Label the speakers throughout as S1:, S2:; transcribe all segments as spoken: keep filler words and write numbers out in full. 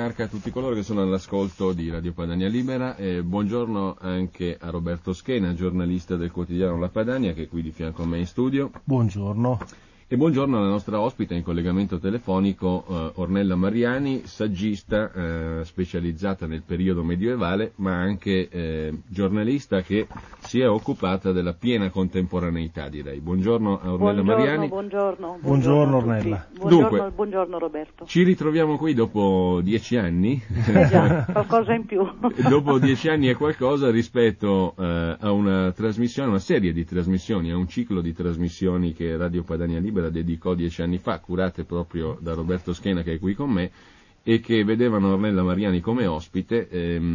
S1: Arca, a tutti coloro che sono all'ascolto di Radio Padania Libera, e buongiorno anche a Roberto Schena, giornalista del quotidiano La Padania, che è qui di fianco a me in studio.
S2: Buongiorno.
S1: E buongiorno alla nostra ospite in collegamento telefonico, eh, Ornella Mariani, saggista eh, specializzata nel periodo medievale, ma anche eh, giornalista che si è occupata della piena contemporaneità, direi. Buongiorno a Ornella
S3: buongiorno,
S1: Mariani.
S3: Buongiorno, buongiorno,
S2: buongiorno Ornella.
S3: Buongiorno,
S1: Dunque,
S3: buongiorno Roberto.
S1: Ci ritroviamo qui dopo dieci anni.
S3: Eh già, qualcosa in più.
S1: Dopo dieci anni e qualcosa rispetto eh, a una trasmissione, una serie di trasmissioni, a un ciclo di trasmissioni che Radio Padania Libera dedicò dieci anni fa, curate proprio da Roberto Schena, che è qui con me, e che vedevano Ornella Mariani come ospite.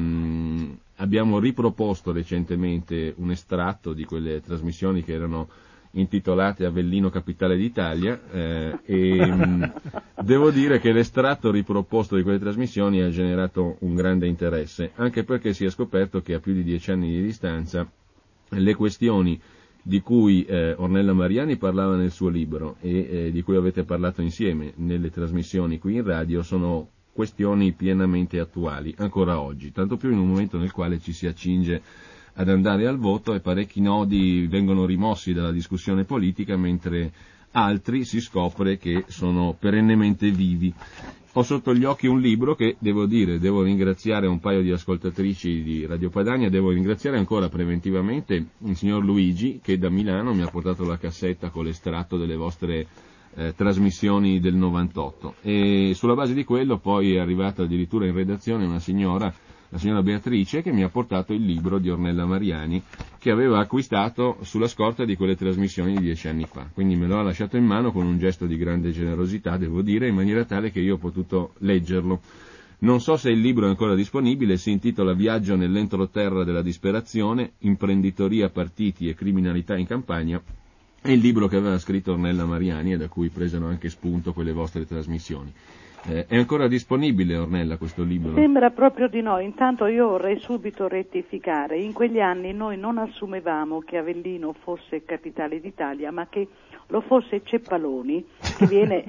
S1: Ehm, abbiamo riproposto recentemente un estratto di quelle trasmissioni che erano intitolate Avellino Capitale d'Italia, eh, e mh, devo dire che l'estratto riproposto di quelle trasmissioni ha generato un grande interesse, anche perché si è scoperto che a più di dieci anni di distanza le questioni di cui eh, Ornella Mariani parlava nel suo libro e eh, di cui avete parlato insieme nelle trasmissioni qui in radio sono questioni pienamente attuali, ancora oggi, tanto più in un momento nel quale ci si accinge ad andare al voto e parecchi nodi vengono rimossi dalla discussione politica, mentre altri si scopre che sono perennemente vivi. Ho sotto gli occhi un libro che, devo dire, devo ringraziare un paio di ascoltatrici di Radio Padania, devo ringraziare ancora preventivamente il signor Luigi, che da Milano mi ha portato la cassetta con l'estratto delle vostre eh, trasmissioni del novantotto, e sulla base di quello poi è arrivata addirittura in redazione una signora, la signora Beatrice, che mi ha portato il libro di Ornella Mariani, che aveva acquistato sulla scorta di quelle trasmissioni di dieci anni fa. Quindi me lo ha lasciato in mano con un gesto di grande generosità, devo dire, in maniera tale che io ho potuto leggerlo. Non so se il libro è ancora disponibile, si intitola Viaggio nell'entroterra della disperazione, imprenditoria, partiti e criminalità in Campania. È il libro che aveva scritto Ornella Mariani e da cui presero anche spunto quelle vostre trasmissioni. Eh, è ancora disponibile, Ornella, questo libro?
S3: Sembra proprio di no. Intanto io vorrei subito rettificare. In quegli anni noi non assumevamo che Avellino fosse capitale d'Italia, ma che lo fosse Ceppaloni, che viene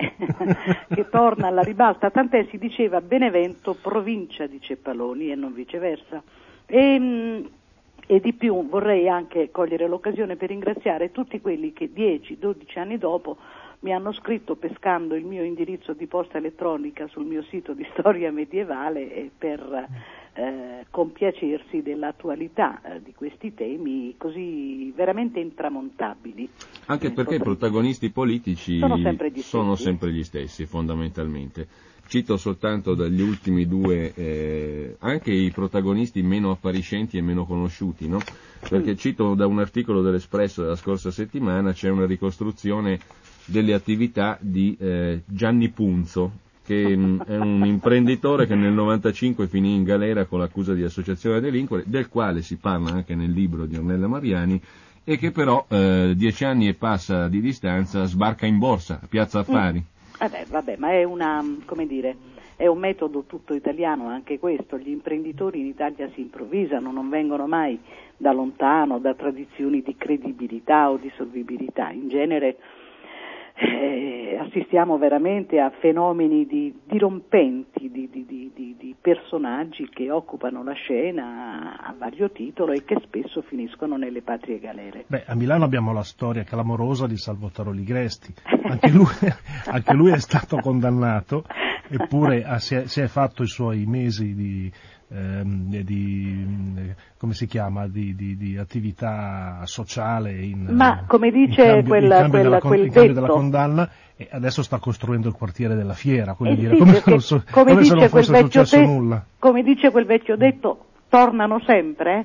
S3: che torna alla ribalta, tant'è si diceva Benevento provincia di Ceppaloni e non viceversa. E, e di più vorrei anche cogliere l'occasione per ringraziare tutti quelli che dieci dodici anni dopo mi hanno scritto pescando il mio indirizzo di posta elettronica sul mio sito di storia medievale e per eh, compiacersi dell'attualità eh, di questi temi così veramente intramontabili.
S1: Anche perché i protagonisti politici
S3: sono sempre gli
S1: sono
S3: stessi,
S1: sempre gli stessi fondamentalmente. Cito soltanto dagli ultimi due eh, anche i protagonisti meno appariscenti e meno conosciuti, no? Perché cito da un articolo dell'Espresso della scorsa settimana, c'è una ricostruzione delle attività di eh, Gianni Punzo, che mh, è un imprenditore che nel novantacinque finì in galera con l'accusa di associazione a delinquere, del quale si parla anche nel libro di Ornella Mariani, e che però eh, dieci anni e passa di distanza sbarca in borsa, a Piazza Affari.
S3: Mm. Vabbè, vabbè, ma è una, come dire, è un metodo tutto italiano anche questo. Gli imprenditori in Italia si improvvisano, non vengono mai da lontano, da tradizioni di credibilità o di solvibilità. In genere Eh, assistiamo veramente a fenomeni di, dirompenti di, di, di, di, di personaggi che occupano la scena a vario titolo e che spesso finiscono nelle patrie galere.
S2: Beh, a Milano abbiamo la storia clamorosa di Salvatore Ligresti, anche lui, anche lui è stato condannato, eppure ha, si, è, si è fatto i suoi mesi di, ehm, di come si chiama, di, di, di attività sociale in,
S3: ma come dice
S2: in cambio,
S3: quel,
S2: in cambio
S3: quel,
S2: della,
S3: quel
S2: in cambio
S3: detto
S2: della condanna, e adesso sta costruendo il quartiere della Fiera,
S3: eh
S2: dire,
S3: sì,
S2: come, se non, so,
S3: come,
S2: come se non
S3: quel
S2: fosse successo
S3: te-
S2: nulla.
S3: Come dice quel vecchio detto, tornano sempre?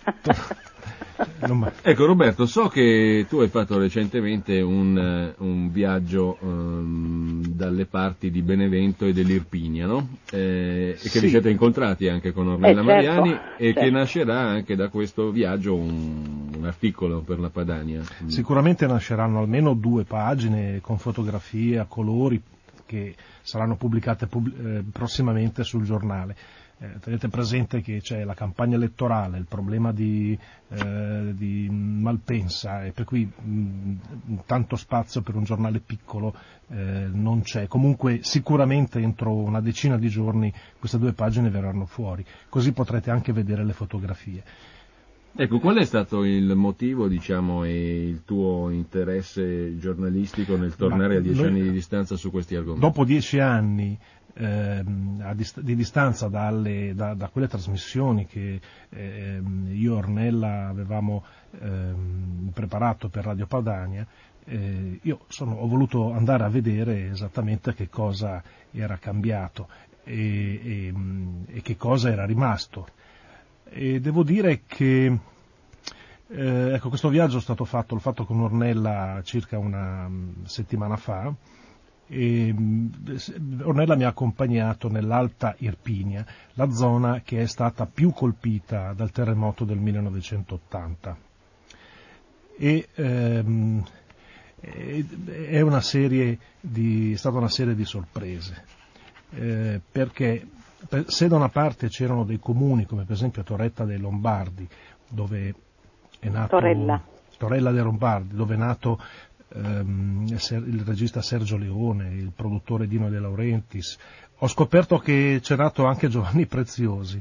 S2: Non...
S1: Ecco Roberto, so che tu hai fatto recentemente un, un viaggio um, dalle parti di Benevento e dell'Irpinia, no? Eh, e che
S2: sì.
S1: vi siete incontrati anche con Ornella
S3: eh,
S1: Mariani,
S3: certo,
S1: e
S3: certo.
S1: che nascerà anche da questo viaggio un, un articolo per la Padania.
S2: Sicuramente nasceranno almeno due pagine con fotografie a colori, che saranno pubblicate pub- eh, prossimamente sul giornale. Eh, tenete presente che c'è la campagna elettorale, il problema di, eh, di Malpensa, e per cui mh, tanto spazio per un giornale piccolo eh, non c'è. Comunque sicuramente entro una decina di giorni queste due pagine verranno fuori, così potrete anche vedere le fotografie.
S1: Ecco, qual è stato il motivo, diciamo, e il tuo interesse giornalistico nel tornare Ma a dieci noi, anni di distanza su questi argomenti?
S2: Dopo dieci anni ehm, a dist- di distanza dalle, da, da quelle trasmissioni che ehm, io e Ornella avevamo ehm, preparato per Radio Padania, eh, io sono, ho voluto andare a vedere esattamente che cosa era cambiato e, e, e che cosa era rimasto. E devo dire che eh, ecco, questo viaggio è stato fatto, l'ho fatto con Ornella circa una um, settimana fa, e um, Ornella mi ha accompagnato nell'Alta Irpinia, la zona che è stata più colpita dal terremoto del millenovecentottanta, e um, è una serie di, è stata una serie di sorprese, eh, perché se da una parte c'erano dei comuni come per esempio Torretta dei Lombardi, dove è nato
S3: Torella,
S2: Torella dei Lombardi, dove è nato ehm, il regista Sergio Leone, il produttore Dino De Laurentiis, ho scoperto che c'è nato anche Giovanni Preziosi.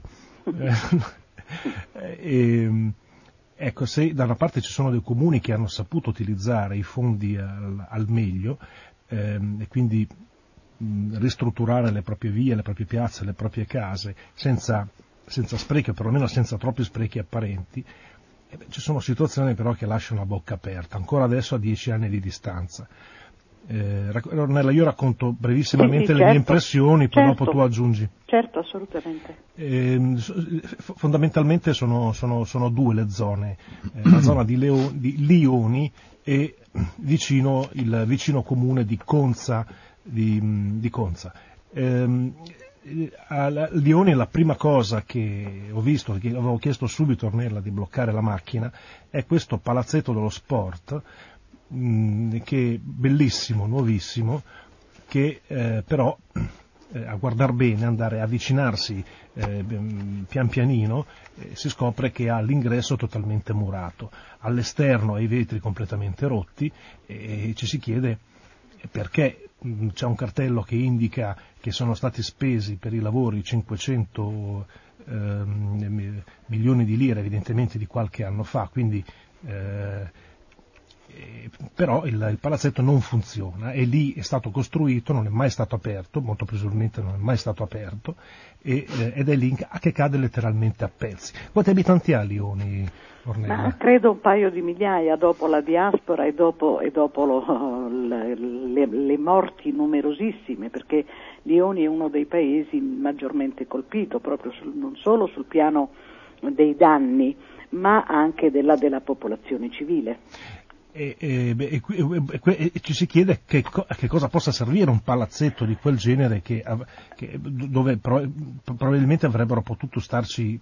S2: e, ecco, se da una parte ci sono dei comuni che hanno saputo utilizzare i fondi al, al meglio ehm, e quindi ristrutturare le proprie vie, le proprie piazze, le proprie case senza, senza sprechi, o perlomeno senza troppi sprechi apparenti, e beh, ci sono situazioni però che lasciano la bocca aperta, ancora adesso a dieci anni di distanza. Eh, Ornella, io racconto brevissimamente sì, sì, le certo, mie impressioni, poi certo, dopo tu aggiungi.
S3: Certo, assolutamente.
S2: Eh, fondamentalmente sono, sono, sono due le zone, eh, la zona di, Leo, di Lioni e vicino, il vicino comune di Conza, Di, di Conza. Ehm, a Lioni la prima cosa che ho visto, che avevo chiesto subito a Ornella di bloccare la macchina, è questo palazzetto dello sport, mh, che è bellissimo, nuovissimo, che eh, però eh, a guardar bene, andare a avvicinarsi eh, pian pianino, eh, si scopre che ha l'ingresso totalmente murato, all'esterno ha i vetri completamente rotti, e, e ci si chiede perché. C'è un cartello che indica che sono stati spesi per i lavori cinquecento eh, milioni di lire, evidentemente di qualche anno fa, quindi eh, eh, però il, il palazzetto non funziona, e lì è stato costruito, non è mai stato aperto, molto presumibilmente non è mai stato aperto, e, eh, ed è lì che cade letteralmente a pezzi. Quanti abitanti ha Lioni, Ornella?
S3: Ma credo un paio di migliaia, dopo la diaspora e dopo, e dopo lo, le, le, le morti numerosissime, perché Lioni è uno dei paesi maggiormente colpito, proprio sul, non solo sul piano dei danni, ma anche della, della popolazione civile.
S2: E, e, e, e, e ci si chiede che, a che cosa possa servire un palazzetto di quel genere che, che, dove pro, probabilmente avrebbero potuto starci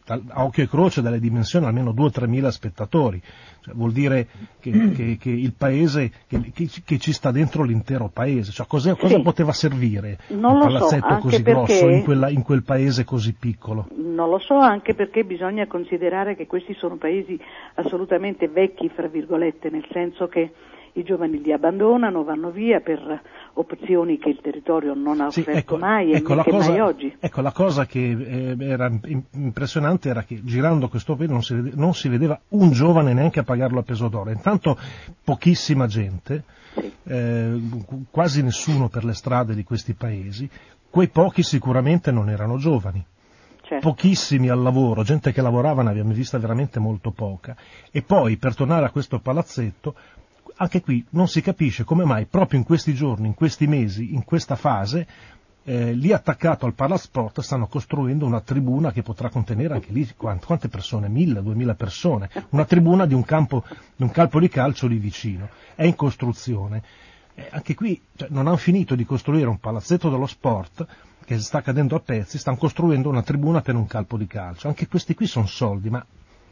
S2: a occhio e croce dalle dimensioni almeno due o tre mila spettatori, cioè, vuol dire che, che, che il paese che, che, che ci sta dentro l'intero paese, cioè, cosa, cosa sì. poteva servire
S3: non
S2: un palazzetto
S3: so,
S2: così
S3: perché,
S2: grosso in, quella, in quel paese così piccolo?
S3: Non lo so, anche perché bisogna considerare che questi sono paesi assolutamente vecchi, fra virgolette, nel senso che i giovani li abbandonano, vanno via per opzioni che il territorio non ha offerto sì, ecco, mai, e
S2: ecco la cosa,
S3: mai oggi.
S2: Ecco, la cosa che eh, era impressionante era che girando questo paese non si, vedeva, non si vedeva un giovane neanche a pagarlo a peso d'oro, intanto pochissima gente, sì. eh, quasi nessuno per le strade di questi paesi, quei pochi sicuramente non erano giovani. Certo. Pochissimi al lavoro, gente che lavorava ne abbiamo vista veramente molto poca, e poi per tornare a questo palazzetto, anche qui non si capisce come mai proprio in questi giorni, in questi mesi, in questa fase, eh, lì attaccato al Palasport stanno costruendo una tribuna che potrà contenere anche lì quante, quante persone? Mille, duemila persone, una tribuna di un campo, di un campo di calcio lì vicino, è in costruzione. Eh, anche qui cioè, non hanno finito di costruire un palazzetto dello sport che sta cadendo a pezzi, stanno costruendo una tribuna per un campo di calcio. Anche questi qui sono soldi, ma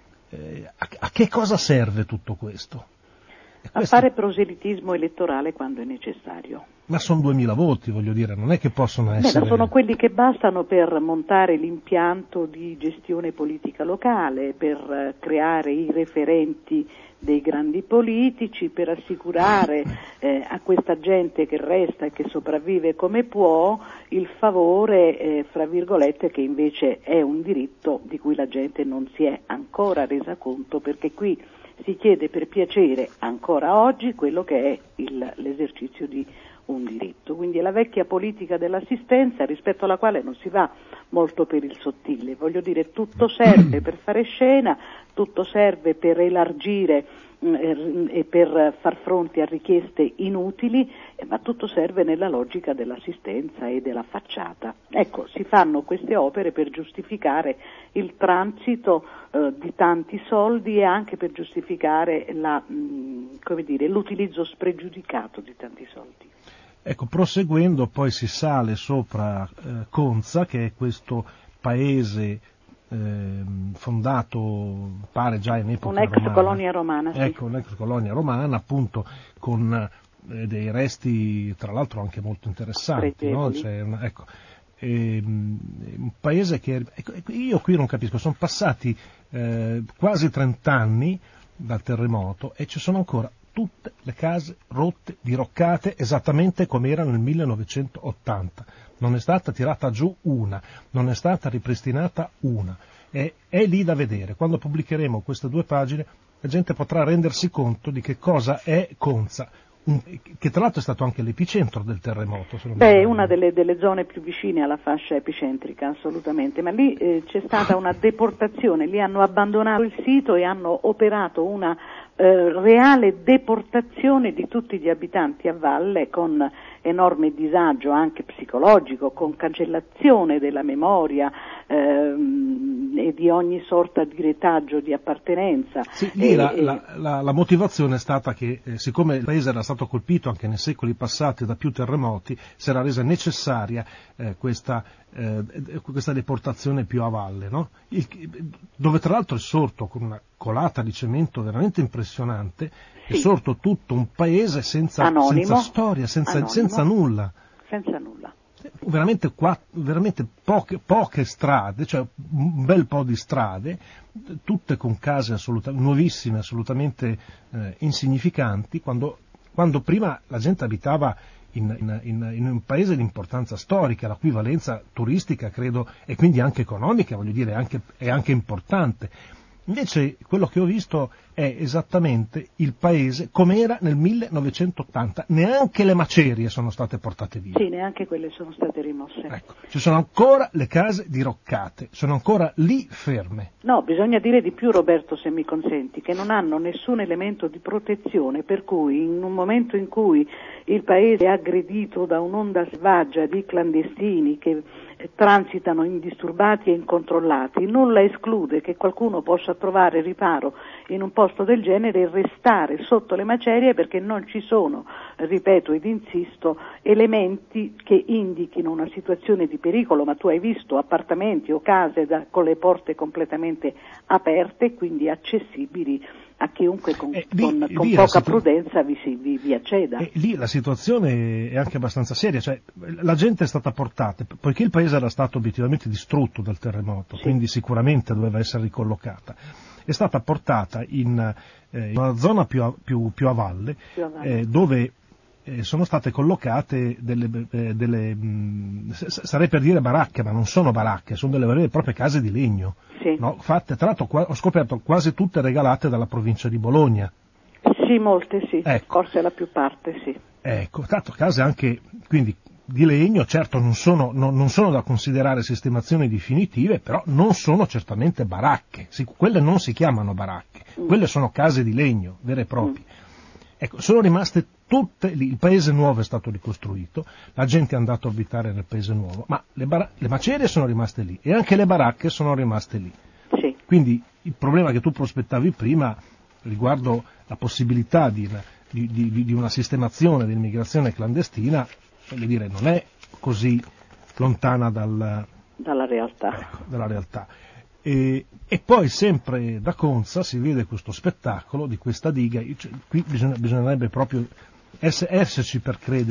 S2: eh, a, a che cosa serve tutto questo?
S3: A fare proselitismo elettorale quando è necessario.
S2: Ma sono duemila voti, voglio dire, non è che possono essere...
S3: Beh, sono quelli che bastano per montare l'impianto di gestione politica locale, per creare i referenti dei grandi politici, per assicurare eh, a questa gente che resta e che sopravvive come può il favore, eh, fra virgolette, che invece è un diritto di cui la gente non si è ancora resa conto, perché qui si chiede per piacere ancora oggi quello che è il, l'esercizio di un diritto. Quindi è la vecchia politica dell'assistenza rispetto alla quale non si va molto per il sottile. Voglio dire, tutto serve per fare scena, tutto serve per elargire mh, e per far fronte a richieste inutili, eh, ma tutto serve nella logica dell'assistenza e della facciata. Ecco, si fanno queste opere per giustificare il transito eh, di tanti soldi e anche per giustificare la, mh, come dire, l'utilizzo spregiudicato di tanti soldi.
S2: Ecco, proseguendo poi si sale sopra eh, Conza, che è questo paese eh, fondato, pare già in epoca
S3: un'ex
S2: romana.
S3: colonia romana, sì.
S2: Ecco, un'ex colonia romana, appunto, con eh, dei resti, tra l'altro, anche molto interessanti, no? Cioè, ecco, eh, un paese che, ecco, io qui non capisco, sono passati eh, quasi trent'anni dal terremoto e ci sono ancora tutte le case rotte, diroccate, esattamente come erano nel millenovecentottanta. Non è stata tirata giù una, non è stata ripristinata una. È, è lì da vedere. Quando pubblicheremo queste due pagine, la gente potrà rendersi conto di che cosa è Conza, un, che tra l'altro è stato anche l'epicentro del terremoto.
S3: Beh, è una delle, delle zone più vicine alla fascia epicentrica, assolutamente, ma lì eh, c'è stata una deportazione, lì hanno abbandonato il sito e hanno operato una Eh, reale deportazione di tutti gli abitanti a valle, con enorme disagio anche psicologico, con cancellazione della memoria ehm, e di ogni sorta di retaggio di appartenenza.
S2: Sì, lì
S3: e,
S2: la,
S3: e...
S2: la, la, la motivazione è stata che eh, siccome il paese era stato colpito anche nei secoli passati da più terremoti, si era resa necessaria eh, questa, eh, questa deportazione più a valle, no? Il, dove tra l'altro è sorto con una colata di cemento veramente impressionante, sì. È sorto tutto un paese senza, senza storia, senza, senza nulla.
S3: Senza nulla.
S2: Veramente, qua, veramente poche, poche strade, cioè un bel po' di strade, tutte con case assolutamente nuovissime, assolutamente eh, insignificanti, quando, quando prima la gente abitava in, in, in, in un paese di importanza storica, la cui valenza turistica, credo, e quindi anche economica, voglio dire, è anche, è anche importante. Invece quello che ho visto è esattamente il paese come era nel millenovecentottanta, neanche le macerie sono state portate via.
S3: Sì, neanche quelle sono state rimosse.
S2: Ecco, ci sono ancora le case diroccate, sono ancora lì ferme.
S3: No, bisogna dire di più, Roberto, se mi consenti, che non hanno nessun elemento di protezione, per cui in un momento in cui il paese è aggredito da un'onda selvaggia di clandestini che transitano indisturbati e incontrollati, nulla esclude che qualcuno possa trovare riparo in un posto del genere e restare sotto le macerie, perché non ci sono, ripeto ed insisto, elementi che indichino una situazione di pericolo, ma tu hai visto appartamenti o case da, con le porte completamente aperte, quindi accessibili a chiunque con,
S2: eh, lì,
S3: con, con
S2: lì
S3: poca
S2: situ...
S3: prudenza vi, si, vi, vi acceda.
S2: E lì la situazione è anche abbastanza seria, cioè la gente è stata portata, poiché il paese era stato obiettivamente distrutto dal terremoto, sì. Quindi sicuramente doveva essere ricollocata, è stata portata in, eh, in una zona più a, più, più a valle, più a valle. Eh, dove eh, sono state collocate delle, eh, delle mh, sarei per dire baracche, ma non sono baracche, sono delle vere e proprie case di legno. Sì. No, fatte, tra l'altro qua, ho scoperto quasi tutte regalate dalla provincia di Bologna.
S3: Sì, molte sì,
S2: ecco.
S3: Forse la più parte sì.
S2: Ecco, tanto case anche, quindi di legno, certo non sono, non, non sono da considerare sistemazioni definitive, però non sono certamente baracche, sì, quelle non si chiamano baracche, mm. quelle sono case di legno, vere e proprie. Mm. Ecco, sono rimaste tutte lì, il paese nuovo è stato ricostruito, la gente è andata a abitare nel paese nuovo, ma le, bar- le macerie sono rimaste lì e anche le baracche sono rimaste lì.
S3: Sì.
S2: Quindi il problema che tu prospettavi prima riguardo la possibilità di, di, di, di una sistemazione dell'immigrazione clandestina, voglio dire, non è così lontana dal,
S3: dalla realtà.
S2: Ecco, dalla realtà. E, e poi sempre da Conza si vede questo spettacolo di questa diga, cioè, qui bisogna, bisognerebbe proprio esserci per credere.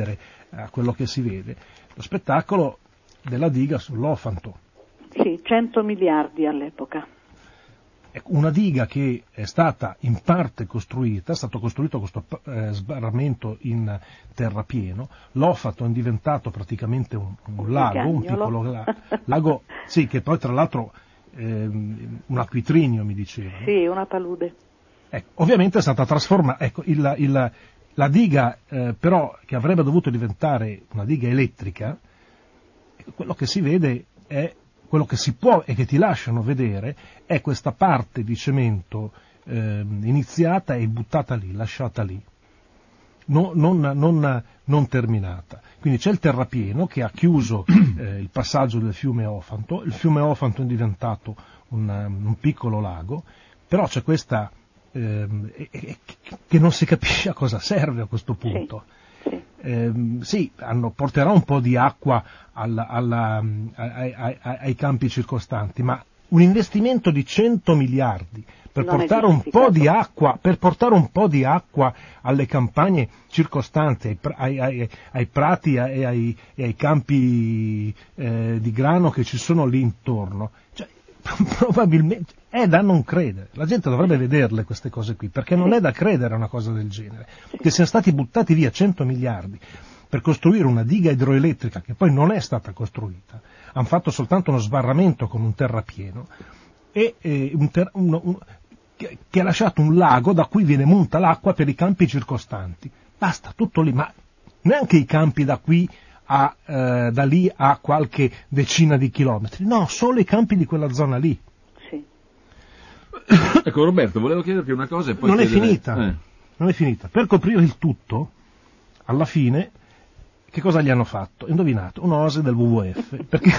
S2: a quello che si vede, lo spettacolo della diga sull'Ofanto.
S3: Sì, cento miliardi all'epoca.
S2: Una diga che è stata in parte costruita, è stato costruito questo eh, sbarramento in terrapieno, l'Ofanto è diventato praticamente un, un lago, un piccolo la, lago, sì, che poi tra l'altro eh, un acquitrinio mi diceva.
S3: Sì, una palude.
S2: Ecco, ovviamente è stata trasformata, ecco, il, il, la diga eh, però che avrebbe dovuto diventare una diga elettrica, quello che si vede è quello che si può e che ti lasciano vedere è questa parte di cemento eh, iniziata e buttata lì, lasciata lì, no, non, non, non terminata. Quindi c'è il terrapieno che ha chiuso eh, il passaggio del fiume Ofanto, il fiume Ofanto è diventato un, un piccolo lago, però c'è questa eh, che non si capisce a cosa serve a questo punto. Sì. Eh, sì, hanno, porterà un po' di acqua alla, alla, ai, ai, ai campi circostanti, ma un investimento di cento miliardi per non portare un po' di acqua, per portare un po' di acqua alle campagne circostanti, ai, ai, ai prati e ai, ai campi eh, di grano che ci sono lì intorno, cioè, probabilmente è da non credere. La gente dovrebbe vederle queste cose qui, perché non è da credere a una cosa del genere, che siano stati buttati via cento miliardi per costruire una diga idroelettrica che poi non è stata costruita, hanno fatto soltanto uno sbarramento con un terrapieno e, e un ter- uno, un, che, che ha lasciato un lago da cui viene munta l'acqua per i campi circostanti. Basta, tutto lì, ma neanche i campi da qui a, eh, da lì a qualche decina di chilometri, no, solo i campi di quella zona lì.
S3: Sì.
S1: Ecco Roberto, volevo chiederti una cosa e poi
S2: non
S1: chiedere...
S2: è finita, eh. non è finita. Per coprire il tutto, alla fine, che cosa gli hanno fatto? Indovinate, un'oasi del W W F, perché,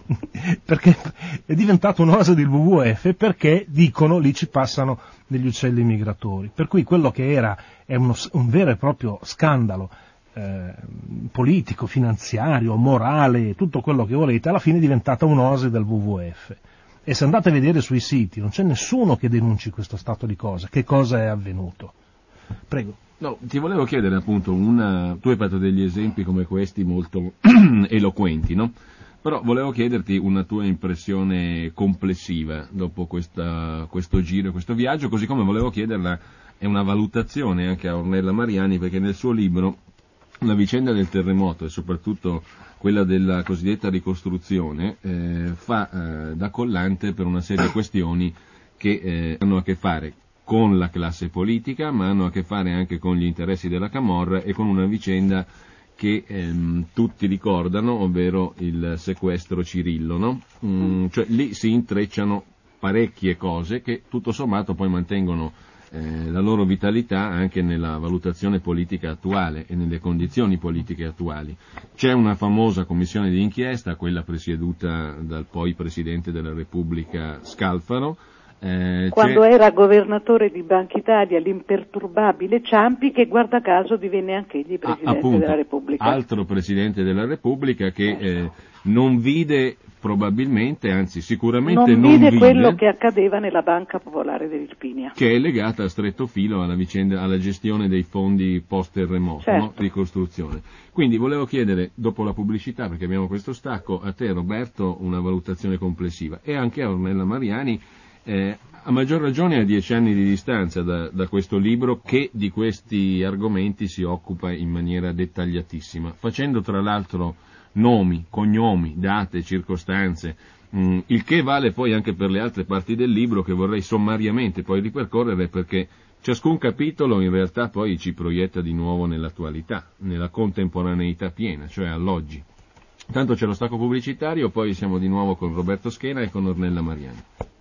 S2: perché è diventato un'oasi del W W F perché dicono lì ci passano degli uccelli migratori, per cui quello che era è uno, un vero e proprio scandalo eh, politico, finanziario, morale, tutto quello che volete, alla fine è diventata un'oasi del W W F. E se andate a vedere sui siti non c'è nessuno che denunci questo stato di cose, che cosa è avvenuto. Prego.
S1: No, ti volevo chiedere appunto, una, tu hai fatto degli esempi come questi molto eloquenti, no? Però volevo chiederti una tua impressione complessiva dopo questa, questo giro, questo viaggio, così come volevo chiederla, è una valutazione anche a Ornella Mariani, perché nel suo libro la vicenda del terremoto e soprattutto quella della cosiddetta ricostruzione eh, fa eh, da collante per una serie di questioni che eh, hanno a che fare con la classe politica, ma hanno a che fare anche con gli interessi della Camorra e con una vicenda che ehm, tutti ricordano, ovvero il sequestro Cirillo, no? Mm, cioè lì si intrecciano parecchie cose che tutto sommato poi mantengono eh, la loro vitalità anche nella valutazione politica attuale e nelle condizioni politiche attuali. C'è una famosa commissione di inchiesta, quella presieduta dal poi Presidente della Repubblica Scalfaro,
S3: Eh, Quando c'è... era governatore di Banca Italia, l'imperturbabile Ciampi, che guarda caso divenne anch'egli Presidente ah, appunto, della Repubblica.
S1: Altro Presidente della Repubblica che eh, non vide probabilmente, anzi sicuramente non,
S3: non vide,
S1: vide
S3: quello che accadeva nella Banca Popolare dell'Irpinia,
S1: che è legata a stretto filo alla vicenda, alla gestione dei fondi post-terremoto, certo. no? Ricostruzione. Quindi volevo chiedere, dopo la pubblicità, perché abbiamo questo stacco, a te Roberto una valutazione complessiva e anche a Ornella Mariani, Eh, a maggior ragione a dieci anni di distanza da, da questo libro che di questi argomenti si occupa in maniera dettagliatissima, facendo tra l'altro nomi, cognomi, date, circostanze, mh, il che vale poi anche per le altre parti del libro che vorrei sommariamente poi ripercorrere, perché ciascun capitolo in realtà poi ci proietta di nuovo nell'attualità, nella contemporaneità piena, cioè all'oggi. Tanto c'è lo stacco pubblicitario, poi siamo di nuovo con Roberto Schena e con Ornella Mariani.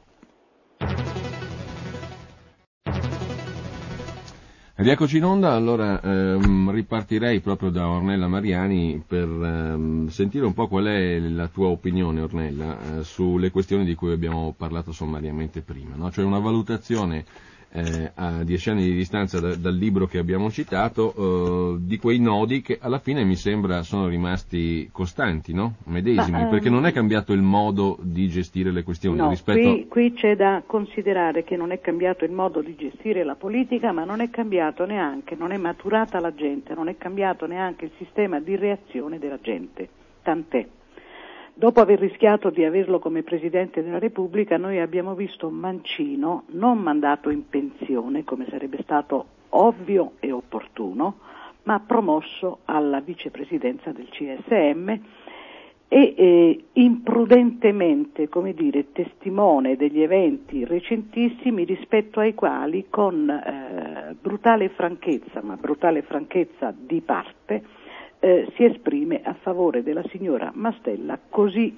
S1: Rieccoci in onda, allora ehm, ripartirei proprio da Ornella Mariani per ehm, sentire un po' qual è la tua opinione, Ornella, eh, sulle questioni di cui abbiamo parlato sommariamente prima, no? Cioè una valutazione eh, a dieci anni di distanza da, dal libro che abbiamo citato, eh, di quei nodi che alla fine mi sembra sono rimasti costanti, no? Medesimi, Ma, perché non è cambiato il modo di gestire le questioni.
S3: No,
S1: rispetto...
S3: qui, qui c'è da considerare che non è cambiato il modo di gestire la politica, ma non è cambiato neanche, non è maturata la gente, non è cambiato neanche il sistema di reazione della gente, tant'è. Dopo aver rischiato di averlo come Presidente della Repubblica, noi abbiamo visto Mancino non mandato in pensione, come sarebbe stato ovvio e opportuno, ma promosso alla vicepresidenza del C S M e eh, imprudentemente, come dire, testimone degli eventi recentissimi rispetto ai quali con eh, brutale franchezza, ma brutale franchezza di parte, Eh, si esprime a favore della signora Mastella, così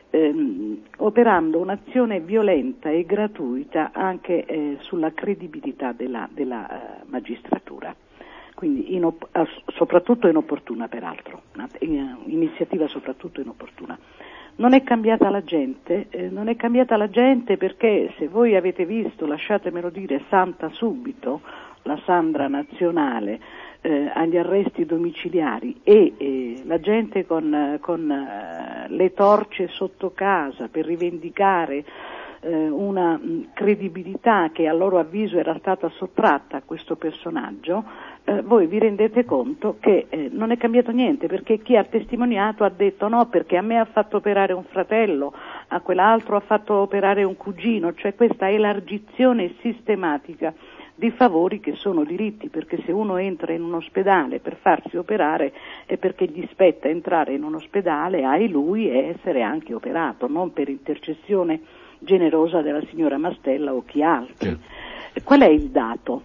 S3: ehm, operando un'azione violenta e gratuita anche eh, sulla credibilità della, della uh, magistratura, quindi inop- uh, soprattutto inopportuna peraltro, una in, iniziativa soprattutto inopportuna. Non è cambiata la gente, eh, non è cambiata la gente perché se voi avete visto, lasciatemelo dire, Santa Subito, la Sandra nazionale, Eh, agli arresti domiciliari e eh, la gente con, con eh, le torce sotto casa per rivendicare eh, una mh, credibilità che a loro avviso era stata sottratta a questo personaggio, eh, voi vi rendete conto che eh, non è cambiato niente, perché chi ha testimoniato ha detto no, perché a me ha fatto operare un fratello, a quell'altro ha fatto operare un cugino, cioè questa elargizione sistematica di favori che sono diritti, perché se uno entra in un ospedale per farsi operare è perché gli spetta entrare in un ospedale, ai lui, e essere anche operato, non per intercessione generosa della signora Mastella o chi altri. Qual è il dato?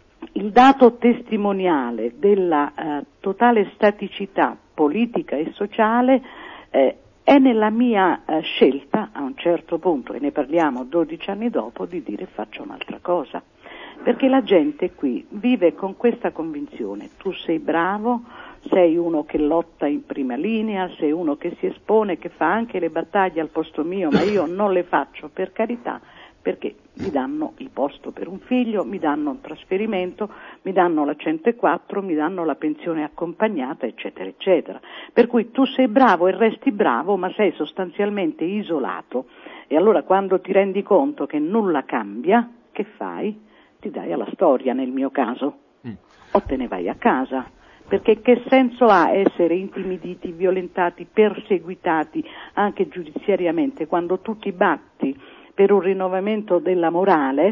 S3: Il dato testimoniale della eh, totale staticità politica e sociale eh, è nella mia eh, scelta, a un certo punto, e ne parliamo dodici anni dopo, di dire faccio un'altra cosa. Perché la gente qui vive con questa convinzione: tu sei bravo, sei uno che lotta in prima linea, sei uno che si espone, che fa anche le battaglie al posto mio, ma io non le faccio, per carità, perché mi danno il posto per un figlio, mi danno un trasferimento, mi danno la centoquattro, mi danno la pensione accompagnata, eccetera, eccetera. Per cui tu sei bravo e resti bravo, ma sei sostanzialmente isolato. E allora quando ti rendi conto che nulla cambia, che fai? Ti dai alla storia, nel mio caso, mm. o te ne vai a casa, perché che senso ha essere intimiditi, violentati, perseguitati anche giudiziariamente quando tu ti batti per un rinnovamento della morale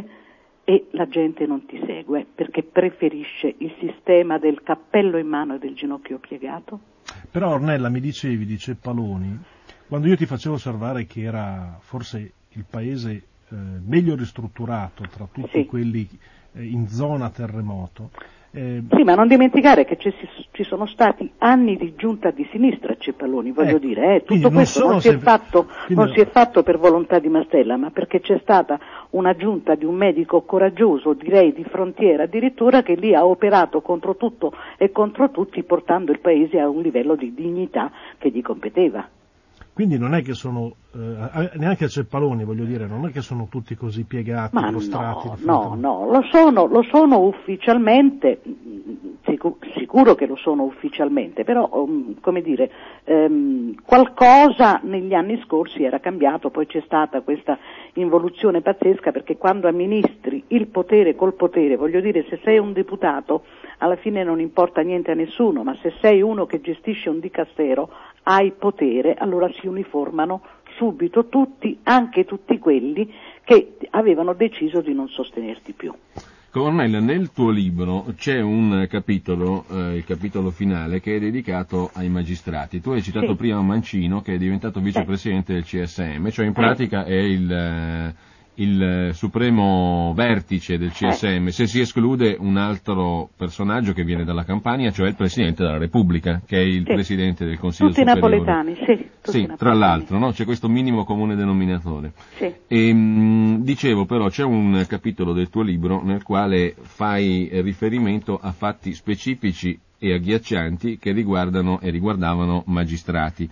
S3: e la gente non ti segue perché preferisce il sistema del cappello in mano e del ginocchio piegato?
S2: Però Ornella, mi dicevi di Ceppaloni, quando io ti facevo osservare che era forse il paese Eh, meglio ristrutturato tra tutti sì. quelli eh, in zona terremoto.
S3: Eh, sì, ma non dimenticare che ci, ci sono stati anni di giunta di sinistra a Ceppaloni, voglio ecco, dire, eh, tutto questo non, non, si sempre... è fatto, quindi... non si è fatto per volontà di Mastella, ma perché c'è stata una giunta di un medico coraggioso, direi di frontiera addirittura, che lì ha operato contro tutto e contro tutti, portando il paese a un livello di dignità che gli competeva.
S2: Quindi non è che sono, eh, neanche a Ceppaloni, voglio dire, non è che sono tutti così piegati,
S3: ma
S2: prostrati.
S3: No, no, no, lo sono, lo sono ufficialmente, sicur- sicuro che lo sono ufficialmente, però, um, come dire, um, qualcosa negli anni scorsi era cambiato, poi c'è stata questa involuzione pazzesca, perché quando amministri il potere col potere, voglio dire, se sei un deputato, alla fine non importa niente a nessuno, ma se sei uno che gestisce un dicastero, hai potere, allora si uniformano subito tutti, anche tutti quelli che avevano deciso di non sostenerti più.
S1: Ornella, nel tuo libro c'è un capitolo, eh, il capitolo finale, che è dedicato ai magistrati. Tu hai citato sì. prima Mancino, che è diventato vicepresidente eh. del C S M, cioè in pratica eh. è il... Eh, il supremo vertice del C S M, se si esclude un altro personaggio che viene dalla Campania, cioè il Presidente della Repubblica, che è il sì. Presidente del Consiglio
S3: tutti
S1: Superiore.
S3: Napoletani, sì, tutti
S1: sì,
S3: napoletani.
S1: Tra l'altro, no? C'è questo minimo comune denominatore.
S3: Sì.
S1: E, mh, dicevo però, c'è un capitolo del tuo libro nel quale fai riferimento a fatti specifici e agghiaccianti che riguardano e riguardavano magistrati.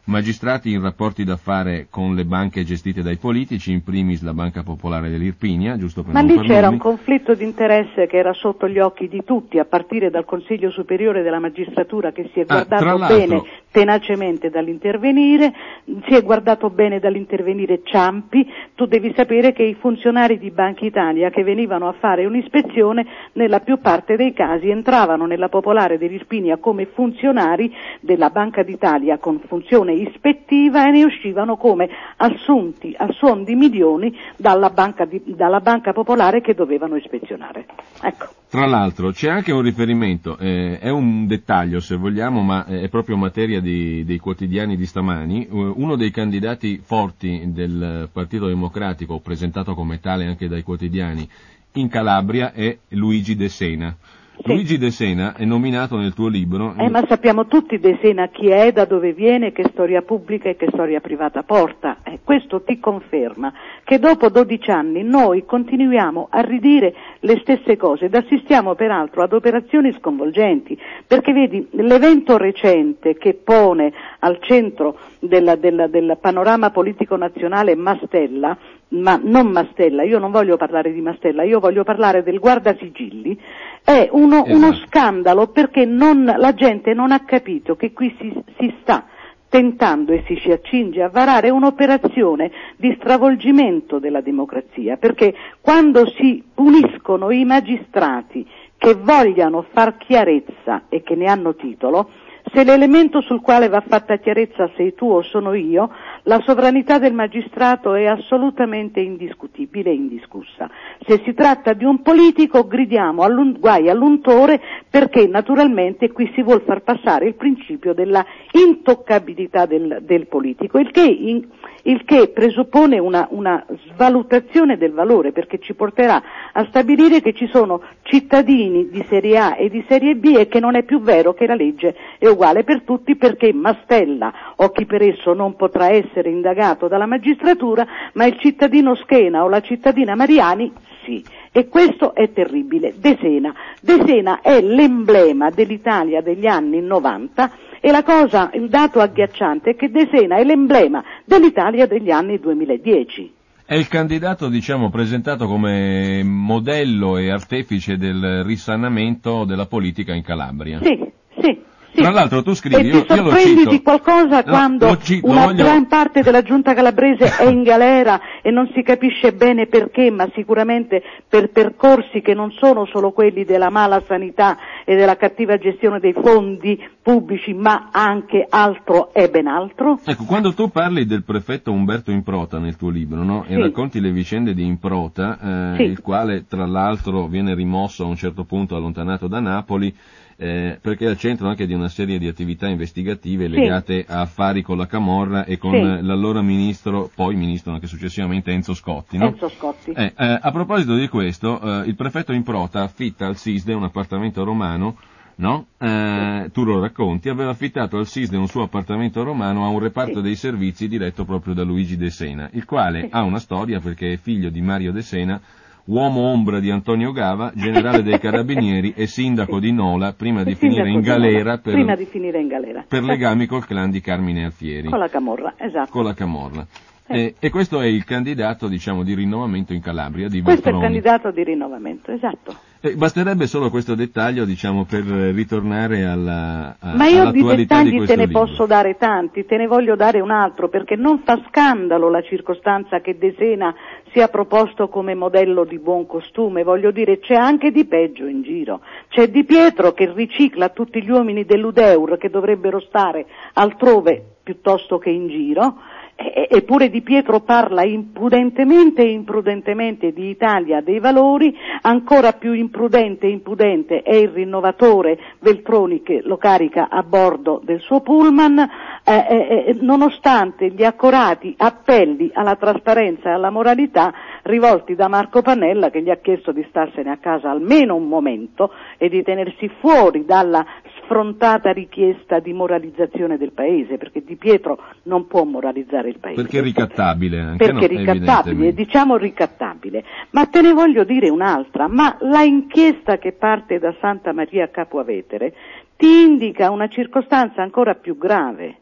S1: magistrati in rapporti d'affare con le banche gestite dai politici, in primis la Banca Popolare dell'Irpinia, giusto per
S3: Ma
S1: non
S3: lì
S1: parlare.
S3: c'era un conflitto di interesse che era sotto gli occhi di tutti, a partire dal Consiglio Superiore della Magistratura, che si è
S1: Ah,
S3: guardato bene tenacemente dall'intervenire, si è guardato bene dall'intervenire Ciampi. Tu devi sapere che i funzionari di Banca Italia che venivano a fare un'ispezione, nella più parte dei casi entravano nella Popolare dell'Irpinia come funzionari della Banca d'Italia con funzione ispettiva e ne uscivano come assunti a suon di milioni dalla Banca, di, dalla Banca Popolare che dovevano ispezionare. Ecco.
S1: Tra l'altro c'è anche un riferimento, eh, è un dettaglio se vogliamo, ma è proprio materia di, dei quotidiani di stamani. Uno dei candidati forti del Partito Democratico, presentato come tale anche dai quotidiani, in Calabria è Luigi De Sena. Sì. Luigi De Sena è nominato nel tuo libro.
S3: Eh, ma sappiamo tutti De Sena chi è, da dove viene, che storia pubblica e che storia privata porta. Eh, questo ti conferma che dopo dodici anni noi continuiamo a ridire le stesse cose ed assistiamo peraltro ad operazioni sconvolgenti, perché vedi, l'evento recente che pone al centro del, del, del panorama politico nazionale Mastella, ma non Mastella, io non voglio parlare di Mastella, io voglio parlare del Guardasigilli, è uno, esatto. uno scandalo perché non, la gente non ha capito che qui si, si sta tentando e si ci accinge a varare un'operazione di stravolgimento della democrazia, perché quando si puniscono i magistrati che vogliano far chiarezza e che ne hanno titolo, se l'elemento sul quale va fatta chiarezza sei tu o sono io, la sovranità del magistrato è assolutamente indiscutibile e indiscussa. Se si tratta di un politico gridiamo all'un, guai all'untore, perché naturalmente qui si vuol far passare il principio della intoccabilità del, del politico, il che, in, il che presuppone una, una svalutazione del valore, perché ci porterà a stabilire che ci sono cittadini di serie A e di serie B e che non è più vero che la legge è uguale per tutti, perché Mastella o chi per esso non potrà essere indagato dalla magistratura, ma il cittadino Schena o la cittadina Mariani sì. E questo è terribile. De Sena. De Sena è l'emblema dell'Italia degli anni novanta e la cosa, il dato agghiacciante è che De Sena è l'emblema dell'Italia degli anni duemiladieci.
S1: È il candidato, diciamo, presentato come modello e artefice del risanamento della politica in Calabria.
S3: Sì, sì. Sì.
S1: Tra l'altro tu scrivi,
S3: e
S1: io,
S3: ti
S1: io lo
S3: sorprendi
S1: cito,
S3: di qualcosa
S1: no,
S3: quando
S1: cito,
S3: una
S1: voglio...
S3: gran parte della giunta calabrese è in galera e non si capisce bene perché, ma sicuramente per percorsi che non sono solo quelli della mala sanità e della cattiva gestione dei fondi pubblici, ma anche altro e ben altro.
S1: Ecco, quando tu parli del prefetto Umberto Improta nel tuo libro, no? E
S3: sì.
S1: racconti le vicende di Improta, eh,
S3: sì.
S1: il quale tra l'altro viene rimosso a un certo punto, allontanato da Napoli, Eh, perché è al centro anche di una serie di attività investigative legate sì. a affari con la Camorra e con sì. l'allora ministro, poi ministro anche successivamente, Enzo Scotti. No?
S3: Enzo Scotti.
S1: Eh, eh, a proposito di questo, eh, il prefetto Improta affitta al SISDE un appartamento romano, no? Eh, tu lo racconti, aveva affittato al SISDE un suo appartamento romano a un reparto sì. dei servizi diretto proprio da Luigi De Sena, il quale sì. ha una storia perché è figlio di Mario De Sena, uomo ombra di Antonio Gava, generale dei Carabinieri e sindaco di Nola prima di, finire in, galera per,
S3: prima di finire in galera
S1: per legami col clan di Carmine Alfieri.
S3: Con la Camorra, esatto.
S1: Con la Camorra. Eh. E, e questo è il candidato, diciamo, di rinnovamento in Calabria, di
S3: Questo
S1: Veltroni.
S3: è il candidato di rinnovamento, esatto.
S1: Eh, basterebbe solo questo dettaglio, diciamo, per ritornare alla a,
S3: Ma io di dettagli
S1: di
S3: te ne
S1: libro.
S3: posso dare tanti, te ne voglio dare un altro, perché non fa scandalo la circostanza che De Sena sia proposto come modello di buon costume, voglio dire, c'è anche di peggio in giro. C'è Di Pietro che ricicla tutti gli uomini dell'U D E U R che dovrebbero stare altrove piuttosto che in giro. Eppure Di Pietro parla impudentemente e imprudentemente di Italia dei valori, ancora più imprudente e impudente è il rinnovatore Veltroni che lo carica a bordo del suo pullman, eh, eh, nonostante gli accorati appelli alla trasparenza e alla moralità rivolti da Marco Pannella, che gli ha chiesto di starsene a casa almeno un momento e di tenersi fuori dalla sfrontata richiesta di moralizzazione del paese, perché Di Pietro non può moralizzare il paese.
S1: Perché è ricattabile anche,
S3: Perché
S1: no?
S3: ricattabile, diciamo ricattabile. Ma te ne voglio dire un'altra, ma la inchiesta che parte da Santa Maria Capua Vetere ti indica una circostanza ancora più grave.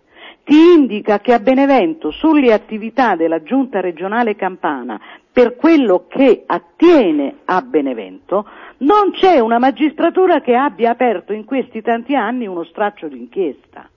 S3: ti indica che a Benevento, sulle attività della Giunta regionale campana, per quello che attiene a Benevento, non c'è una magistratura che abbia aperto in questi tanti anni uno straccio d'inchiesta.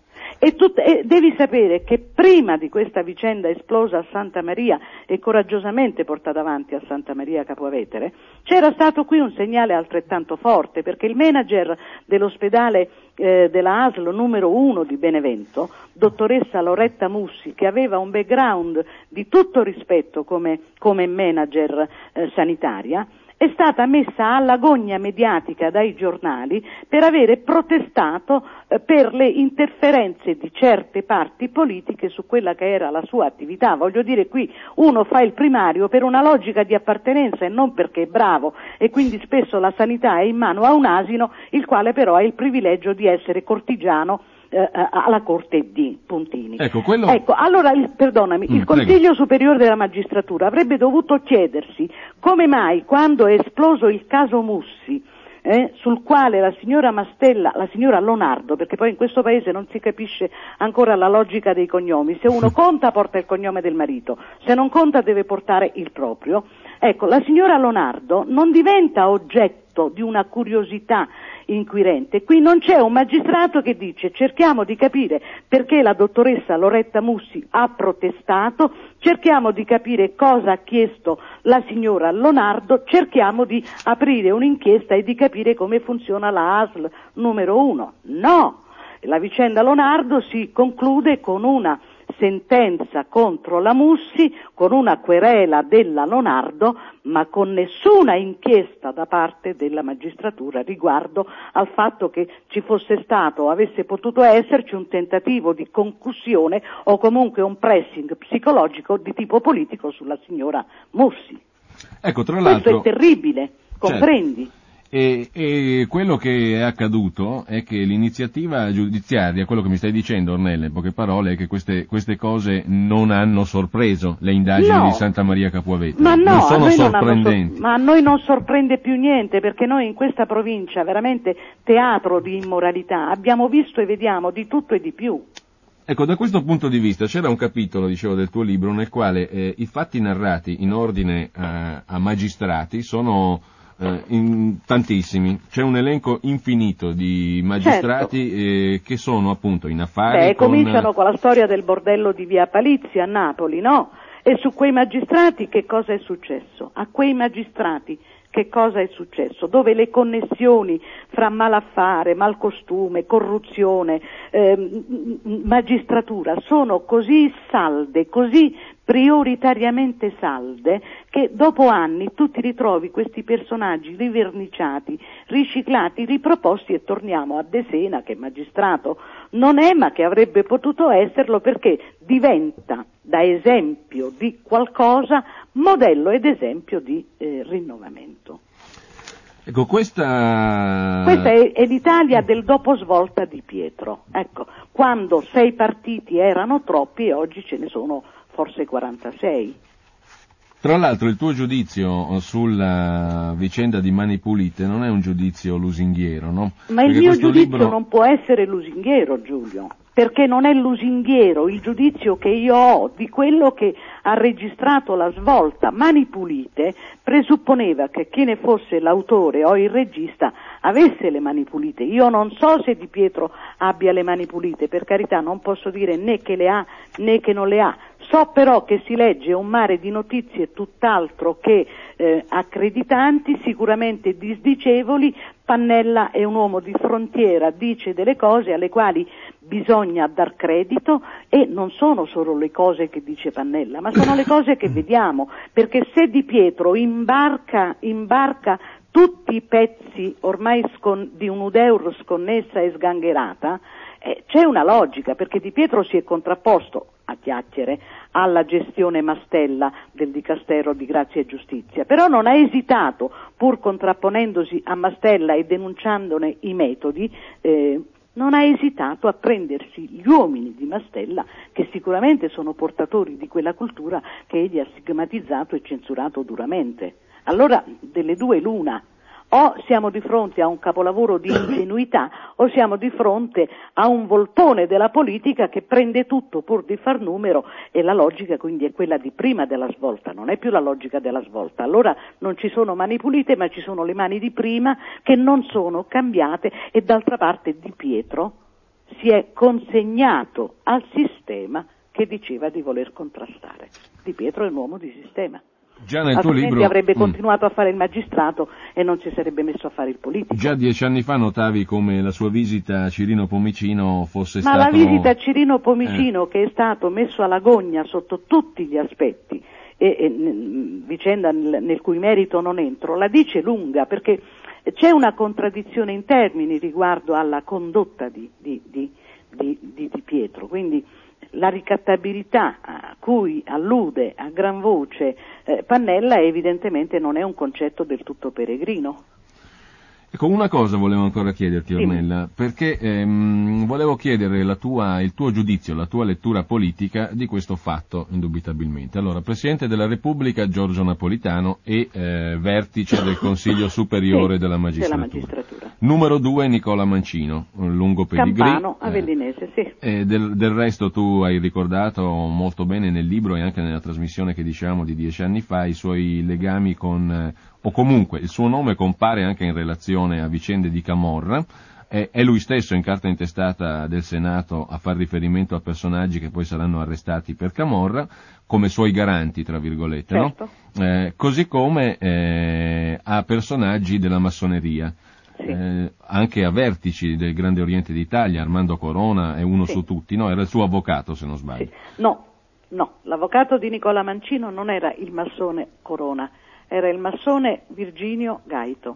S3: E, tu, e devi sapere che prima di questa vicenda esplosa a Santa Maria e coraggiosamente portata avanti a Santa Maria Capua Vetere, c'era stato qui un segnale altrettanto forte, perché il manager dell'ospedale eh, della A S L numero uno di Benevento, dottoressa Loretta Mussi, che aveva un background di tutto rispetto come, come manager eh, sanitaria, è stata messa alla gogna mediatica dai giornali per avere protestato eh, per le interferenze di certe parti politiche su quella che era la sua attività. Voglio dire, qui uno fa il primario per una logica di appartenenza e non perché è bravo, e quindi spesso la sanità è in mano a un asino, il quale però ha il privilegio di essere cortigiano eh, alla corte di puntini.
S1: Ecco, quello...
S3: ecco allora, il, perdonami, mm, il Consiglio prego. Superiore della Magistratura avrebbe dovuto chiedersi come mai, quando è esploso il caso Mussi, eh, sul quale la signora Mastella, la signora Lonardo, perché poi in questo paese non si capisce ancora la logica dei cognomi, se uno conta porta il cognome del marito, se non conta deve portare il proprio. Ecco, la signora Lonardo non diventa oggetto di una curiosità inquirente. Qui non c'è un magistrato che dice: cerchiamo di capire perché la dottoressa Loretta Mussi ha protestato, cerchiamo di capire cosa ha chiesto la signora Lonardo, cerchiamo di aprire un'inchiesta e di capire come funziona la A S L numero uno. No! La vicenda Lonardo si conclude con una sentenza contro la Mussi, con una querela della Lonardo, ma con nessuna inchiesta da parte della magistratura riguardo al fatto che ci fosse stato o avesse potuto esserci un tentativo di concussione o comunque un pressing psicologico di tipo politico sulla signora Mussi.
S1: Ecco, tra l'altro...
S3: Questo è terribile, comprendi?
S1: Certo. E, e quello che è accaduto è che l'iniziativa giudiziaria, quello che mi stai dicendo Ornella, in poche parole, è che queste, queste cose non hanno sorpreso le indagini
S3: no,
S1: di Santa Maria Capua Vetere,
S3: ma no,
S1: non sono
S3: a noi
S1: sorprendenti.
S3: Non sor- ma a noi non sorprende più niente, perché noi in questa provincia, veramente teatro di immoralità, abbiamo visto e vediamo di tutto e di più.
S1: Ecco, da questo punto di vista c'era un capitolo, dicevo, del tuo libro nel quale eh, i fatti narrati in ordine a, a magistrati sono... Uh, in tantissimi, c'è un elenco infinito di magistrati certo. eh, che sono appunto in affari.
S3: Beh,
S1: con...
S3: cominciano con la storia del bordello di Via Palizzi a Napoli, no? E su quei magistrati che cosa è successo? A quei magistrati che cosa è successo? Dove le connessioni fra malaffare, malcostume, corruzione, eh, magistratura sono così salde, così prioritariamente salde, che dopo anni tu ti ritrovi questi personaggi riverniciati, riciclati, riproposti, e torniamo a De Sena, che magistrato non è, ma che avrebbe potuto esserlo, perché diventa da esempio di qualcosa modello ed esempio di eh, rinnovamento.
S1: Ecco, questa...
S3: Questa è, è l'Italia del doposvolta di Pietro, ecco, quando sei partiti erano troppi e oggi ce ne sono forse quarantasei.
S1: Tra l'altro il tuo giudizio sulla vicenda di Mani Pulite non è un giudizio lusinghiero, no?
S3: Ma
S1: Perché
S3: il mio giudizio
S1: libro...
S3: non può essere lusinghiero, Giulio, perché non è lusinghiero il giudizio che io ho di quello che ha registrato la svolta. Mani Pulite presupponeva che chi ne fosse l'autore o il regista avesse le mani pulite. Io non so se Di Pietro abbia le mani pulite, per carità, non posso dire né che le ha né che non le ha. So però che si legge un mare di notizie tutt'altro che eh, accreditanti, sicuramente disdicevoli. Pannella è un uomo di frontiera, dice delle cose alle quali bisogna dar credito, e non sono solo le cose che dice Pannella, ma sono le cose che vediamo, perché se Di Pietro imbarca, imbarca tutti i pezzi ormai scon- di un'Udeur sconnessa e sgangherata, eh, c'è una logica, perché Di Pietro si è contrapposto a chiacchiere alla gestione Mastella del Dicastero di Grazia e Giustizia, però non ha esitato, pur contrapponendosi a Mastella e denunciandone i metodi, eh, non ha esitato a prendersi gli uomini di Mastella, che sicuramente sono portatori di quella cultura che egli ha stigmatizzato e censurato duramente. Allora, delle due l'una, o siamo di fronte a un capolavoro di ingenuità o siamo di fronte a un voltone della politica che prende tutto pur di far numero, e la logica quindi è quella di prima della svolta, non è più la logica della svolta. Allora non ci sono mani pulite, ma ci sono le mani di prima che non sono cambiate, e d'altra parte Di Pietro si è consegnato al sistema che diceva di voler contrastare. Di Pietro è un uomo di sistema.
S1: Già nel tuo libro
S3: avrebbe continuato mm. a fare il magistrato e non si sarebbe messo a fare il politico.
S1: Già dieci anni fa notavi come la sua visita a Cirino Pomicino fosse
S3: Ma
S1: stato...
S3: la visita a Cirino Pomicino, eh. che è stato messo alla gogna sotto tutti gli aspetti, e, e vicenda nel, nel cui merito non entro, la dice lunga, perché c'è una contraddizione in termini riguardo alla condotta di, di, di, di, di, di Pietro, quindi la ricattabilità a cui allude a gran voce eh, Pannella evidentemente non è un concetto del tutto peregrino.
S1: Ecco, una cosa volevo ancora chiederti, Ornella, sì. perché ehm, volevo chiedere la tua, il tuo giudizio, la tua lettura politica di questo fatto, indubitabilmente. Allora, Presidente della Repubblica Giorgio Napolitano e eh, vertice del Consiglio Superiore sì, della, magistratura. della Magistratura. Numero due Nicola Mancino, un lungo pedigree.
S3: Campano, avellinese, sì.
S1: Eh, del, del resto tu hai ricordato molto bene nel libro e anche nella trasmissione che dicevamo di dieci anni fa i suoi legami con... Eh, o comunque il suo nome compare anche in relazione a vicende di Camorra, eh, è lui stesso in carta intestata del Senato a far riferimento a personaggi che poi saranno arrestati per Camorra, come suoi garanti, tra virgolette,
S3: certo.
S1: no? Eh, così come eh, a personaggi della massoneria, sì. eh, anche a vertici del Grande Oriente d'Italia, Armando Corona è uno sì. su tutti, no? Era il suo avvocato, se non sbaglio.
S3: Sì. No, no, l'avvocato di Nicola Mancino non era il massone Corona, era il massone Virginio Gaito.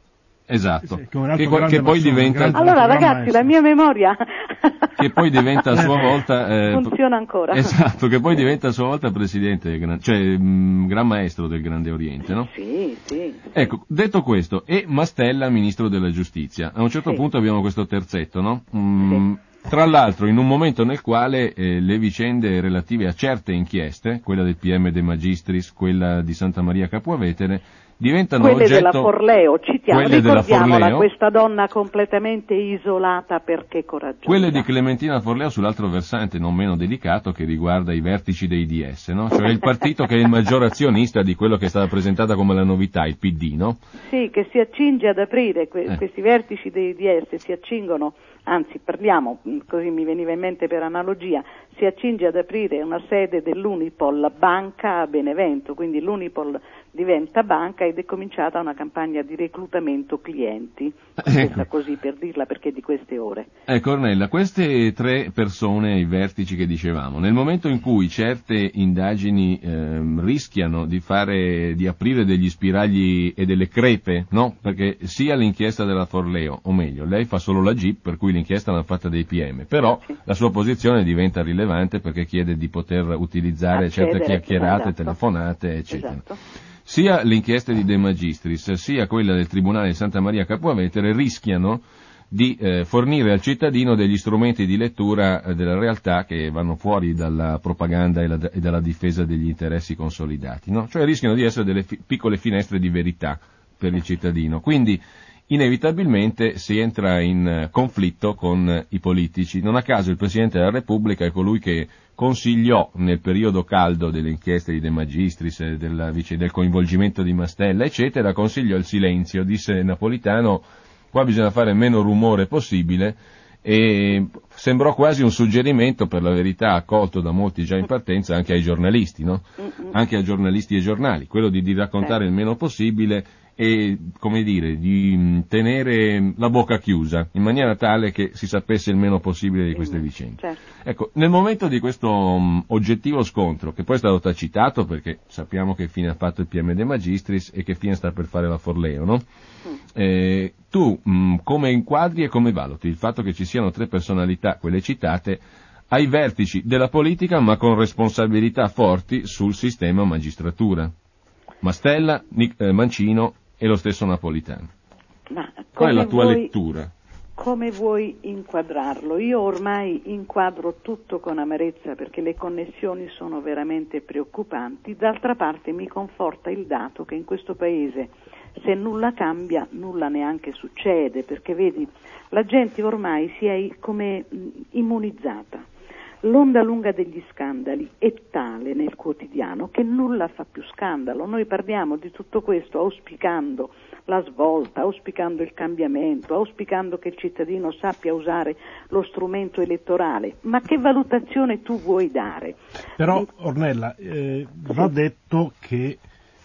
S1: Esatto,
S2: sì,
S1: che, che poi massone, diventa...
S3: Allora ragazzi, la mia memoria...
S1: che poi diventa a sua volta...
S3: Eh, funziona ancora.
S1: Esatto, che poi diventa a sua volta presidente, del gran, cioè mh, Gran Maestro del Grande Oriente, no?
S3: Sì, sì.
S1: Ecco, detto questo, e Mastella Ministro della Giustizia. A un certo sì. punto abbiamo questo terzetto, no? Mm, sì. Tra l'altro in un momento nel quale eh, le vicende relative a certe inchieste, quella del P M De Magistris, quella di Santa Maria Capua Vetere, diventano
S3: quelle
S1: oggetto...
S3: della Forleo, citiamo,
S1: quelle della Forleo,
S3: questa donna completamente isolata perché coraggiosa.
S1: Quelle di Clementina Forleo sull'altro versante non meno delicato, che riguarda i vertici dei D S, no? Cioè il partito che è il maggior azionista di quello che è stata presentata come la novità, il P D, no?
S3: Sì, che si accinge ad aprire, que- eh. questi vertici dei D S si accingono, anzi parliamo, così mi veniva in mente per analogia, si accinge ad aprire una sede dell'Unipol Banca a Benevento, quindi l'Unipol diventa banca ed è cominciata una campagna di reclutamento clienti, questa così per dirla perché di queste ore.
S1: Ecco Ornella, queste tre persone ai vertici che dicevamo, nel momento in cui certe indagini ehm, rischiano di fare, di aprire degli spiragli e delle crepe, no? Perché sia l'inchiesta della Forleo, o meglio, lei fa solo la G I P, per cui l'inchiesta l'ha fatta dei P M, però sì. la sua posizione diventa rilevante perché chiede di poter utilizzare
S3: Accedere,
S1: certe chiacchierate,
S3: esatto.
S1: telefonate, eccetera.
S3: Esatto.
S1: Sia l'inchiesta di De Magistris, sia quella del Tribunale di Santa Maria Capua Vetere rischiano di eh, fornire al cittadino degli strumenti di lettura eh, della realtà che vanno fuori dalla propaganda e, la, e dalla difesa degli interessi consolidati, no? Cioè rischiano di essere delle fi- piccole finestre di verità per il cittadino. Quindi inevitabilmente si entra in conflitto con i politici. Non a caso il Presidente della Repubblica è colui che consigliò nel periodo caldo delle inchieste di De Magistris, della, del coinvolgimento di Mastella, eccetera, consigliò il silenzio, disse Napolitano, qua bisogna fare meno rumore possibile, e sembrò quasi un suggerimento, per la verità accolto da molti già in partenza, anche ai giornalisti, no? Anche ai giornalisti e giornali, quello di, di raccontare il meno possibile e, come dire, di tenere la bocca chiusa, in maniera tale che si sapesse il meno possibile di queste vicende.
S3: Certo.
S1: Ecco, nel momento di questo um, oggettivo scontro, che poi è stato tacitato perché sappiamo che fine ha fatto il P M De Magistris e che fine sta per fare la Forleo, no? Mm. Eh, tu um, come inquadri e come valuti il fatto che ci siano tre personalità, quelle citate, ai vertici della politica ma con responsabilità forti sul sistema magistratura? Mastella, Nic- eh, Mancino e lo stesso Napolitano.
S3: Ma
S1: qual è la tua
S3: voi,
S1: lettura?
S3: come vuoi inquadrarlo? Io ormai inquadro tutto con amarezza perché le connessioni sono veramente preoccupanti. D'altra parte mi conforta il dato che in questo paese se nulla cambia, nulla neanche succede, perché vedi, la gente ormai si è come immunizzata. L'onda lunga degli scandali è tale nel quotidiano che nulla fa più scandalo. Noi parliamo di tutto questo auspicando la svolta, auspicando il cambiamento, auspicando che il cittadino sappia usare lo strumento elettorale. Ma che valutazione tu vuoi dare?
S2: Però, Ornella, eh, va detto che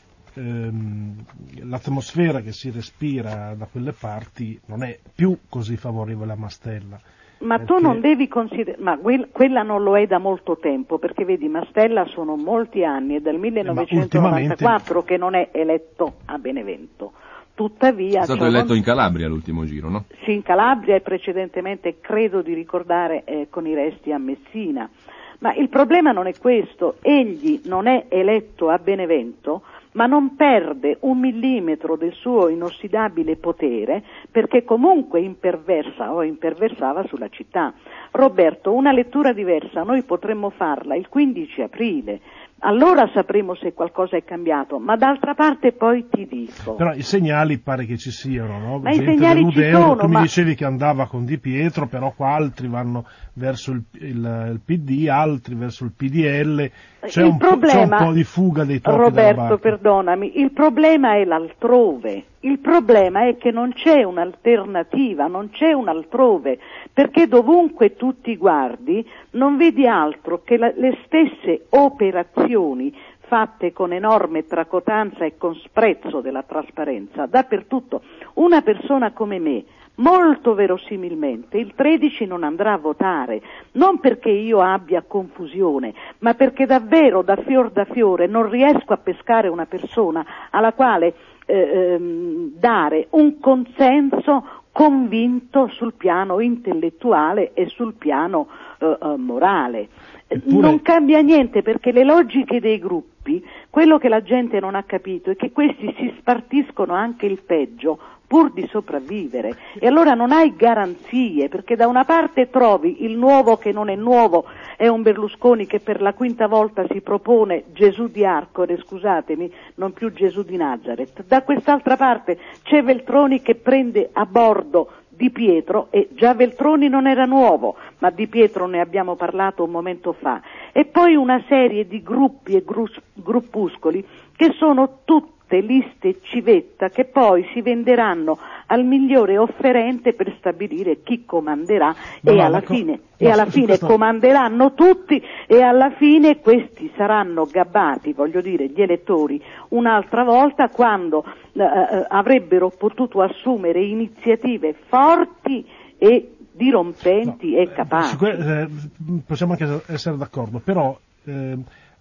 S2: ehm, l'atmosfera che si respira da quelle parti non è più così favorevole a Mastella.
S3: Ma
S2: perché...
S3: tu non devi considerare, ma que- quella non lo è da molto tempo, perché vedi, Mastella sono molti anni, è dal millenovecentonovantaquattro ultimamente... che non è eletto a Benevento. Tuttavia...
S1: È stato
S3: cioè,
S1: eletto
S3: non...
S1: in Calabria l'ultimo giro, no?
S3: Sì, in Calabria e precedentemente, credo di ricordare, eh, con i resti a Messina. Ma il problema non è questo, egli non è eletto a Benevento, ma non perde un millimetro del suo inossidabile potere perché comunque imperversa o imperversava sulla città. Roberto, una lettura diversa noi potremmo farla il quindici aprile, allora sapremo se qualcosa è cambiato, ma d'altra parte poi ti dico.
S2: Però i segnali pare che ci siano, no?
S3: Ma
S2: gente
S3: i segnali ci sono,
S2: tu
S3: ma...
S2: mi dicevi che andava con Di Pietro, però qua altri vanno verso il, il, il P D, altri verso il P D L, c'è,
S3: il
S2: un,
S3: problema,
S2: po', c'è un po' di fuga dei topi
S3: Roberto, perdonami, il problema è l'altrove, il problema è che non c'è un'alternativa, non c'è un altrove, perché dovunque tu ti guardi non vedi altro che la, le stesse operazioni fatte con enorme tracotanza e con sprezzo della trasparenza dappertutto. Una persona come me, molto verosimilmente, il tredici non andrà a votare, non perché io abbia confusione, ma perché davvero da fior da fiore non riesco a pescare una persona alla quale eh, ehm, dare un consenso convinto sul piano intellettuale e sul piano eh, eh, morale. Eppure... Non cambia niente perché le logiche dei gruppi, quello che la gente non ha capito è che questi si spartiscono anche il peggio pur di sopravvivere, e allora non hai garanzie, perché da una parte trovi il nuovo che non è nuovo, è un Berlusconi che per la quinta volta si propone Gesù di Arcore, scusatemi, non più Gesù di Nazareth, da quest'altra parte c'è Veltroni che prende a bordo Di Pietro, e già Veltroni non era nuovo, ma Di Pietro ne abbiamo parlato un momento fa, e poi una serie di gruppi e grus- gruppuscoli che sono tutti liste civetta che poi si venderanno al migliore offerente per stabilire chi comanderà no, e no, alla fine, co- e alla fine questo... comanderanno tutti e alla fine questi saranno gabbati, voglio dire, gli elettori un'altra volta quando eh, avrebbero potuto assumere iniziative forti e dirompenti no, e capaci.
S2: Que- eh, possiamo anche essere d'accordo, però eh,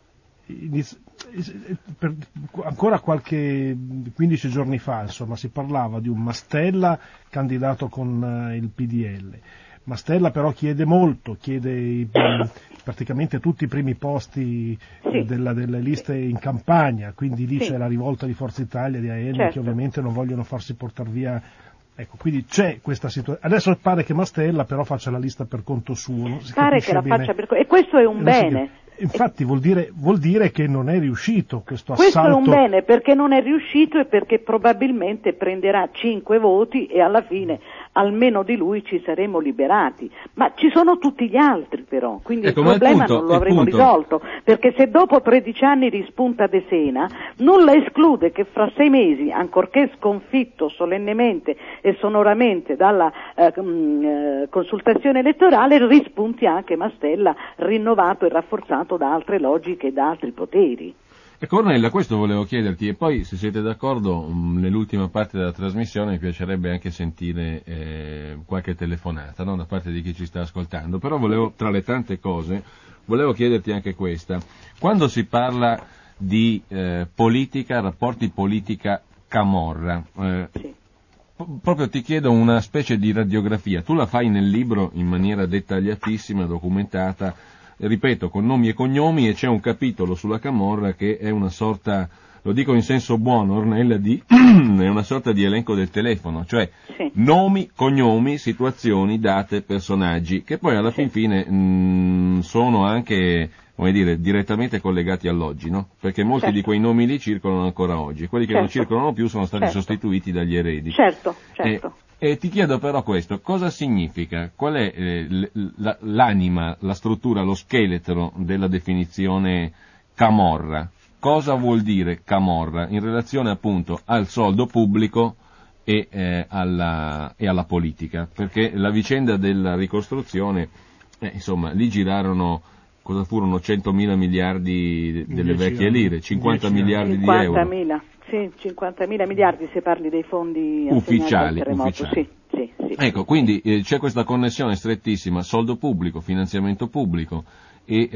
S2: iniz- per ancora qualche quindici giorni fa, insomma, si parlava di un Mastella candidato con uh, il P D L. Mastella però chiede molto, chiede i, praticamente tutti i primi posti sì. della, delle liste in campagna, quindi lì sì. c'è la rivolta di Forza Italia, di A N, certo. che ovviamente non vogliono farsi portare via. Ecco, quindi c'è questa situazione. Adesso pare che Mastella però faccia la lista per conto suo. Non si
S3: pare che la
S2: bene.
S3: faccia per conto, e questo è un bene.
S2: Infatti vuol dire, vuol dire che non è riuscito questo assalto.
S3: Questo è un bene, perché non è riuscito e perché probabilmente prenderà cinque voti e alla fine almeno di lui ci saremo liberati. Ma ci sono tutti gli altri però, quindi ecco, il problema il punto, non lo avremo punto. risolto, perché se dopo tredici anni rispunta De Sena, nulla esclude che fra sei mesi, ancorché sconfitto solennemente e sonoramente dalla eh, mh, consultazione elettorale, rispunti anche Mastella rinnovato e rafforzato da altre logiche e da altri poteri.
S1: E Cornella, questo volevo chiederti, e poi se siete d'accordo mh, nell'ultima parte della trasmissione mi piacerebbe anche sentire eh, qualche telefonata, no? Da parte di chi ci sta ascoltando, però volevo, tra le tante cose, volevo chiederti anche questa. Quando si parla di eh, politica, rapporti politica-camorra, eh,
S3: sì.
S1: p- proprio ti chiedo una specie di radiografia, tu la fai nel libro in maniera dettagliatissima, documentata, ripeto, con nomi e cognomi, e c'è un capitolo sulla camorra che è una sorta lo dico in senso buono, Ornella, di è una sorta di elenco del telefono, cioè
S3: sì.
S1: nomi, cognomi, situazioni, date, personaggi, che poi alla fin fine mh, sono anche, come dire, direttamente collegati all'oggi, no? Perché molti
S3: certo.
S1: di quei nomi lì circolano ancora oggi, quelli che certo. non circolano più sono stati
S3: certo.
S1: sostituiti dagli eredi.
S3: Certo, certo.
S1: E, e ti chiedo però questo, cosa significa? Qual è eh, l- l'anima, la struttura, lo scheletro della definizione camorra? Cosa vuol dire camorra in relazione appunto al soldo pubblico e, eh, alla, e alla politica? Perché la vicenda della ricostruzione, eh, insomma, lì girarono, cosa furono, centomila miliardi delle vecchie lire, cinquanta miliardi di euro.
S3: cinquantamila, sì, cinquantamila miliardi se parli dei fondi
S1: ufficiali.
S3: ufficiali. Sì, sì, sì.
S1: Ecco, quindi eh, c'è questa connessione strettissima, soldo pubblico, finanziamento pubblico, e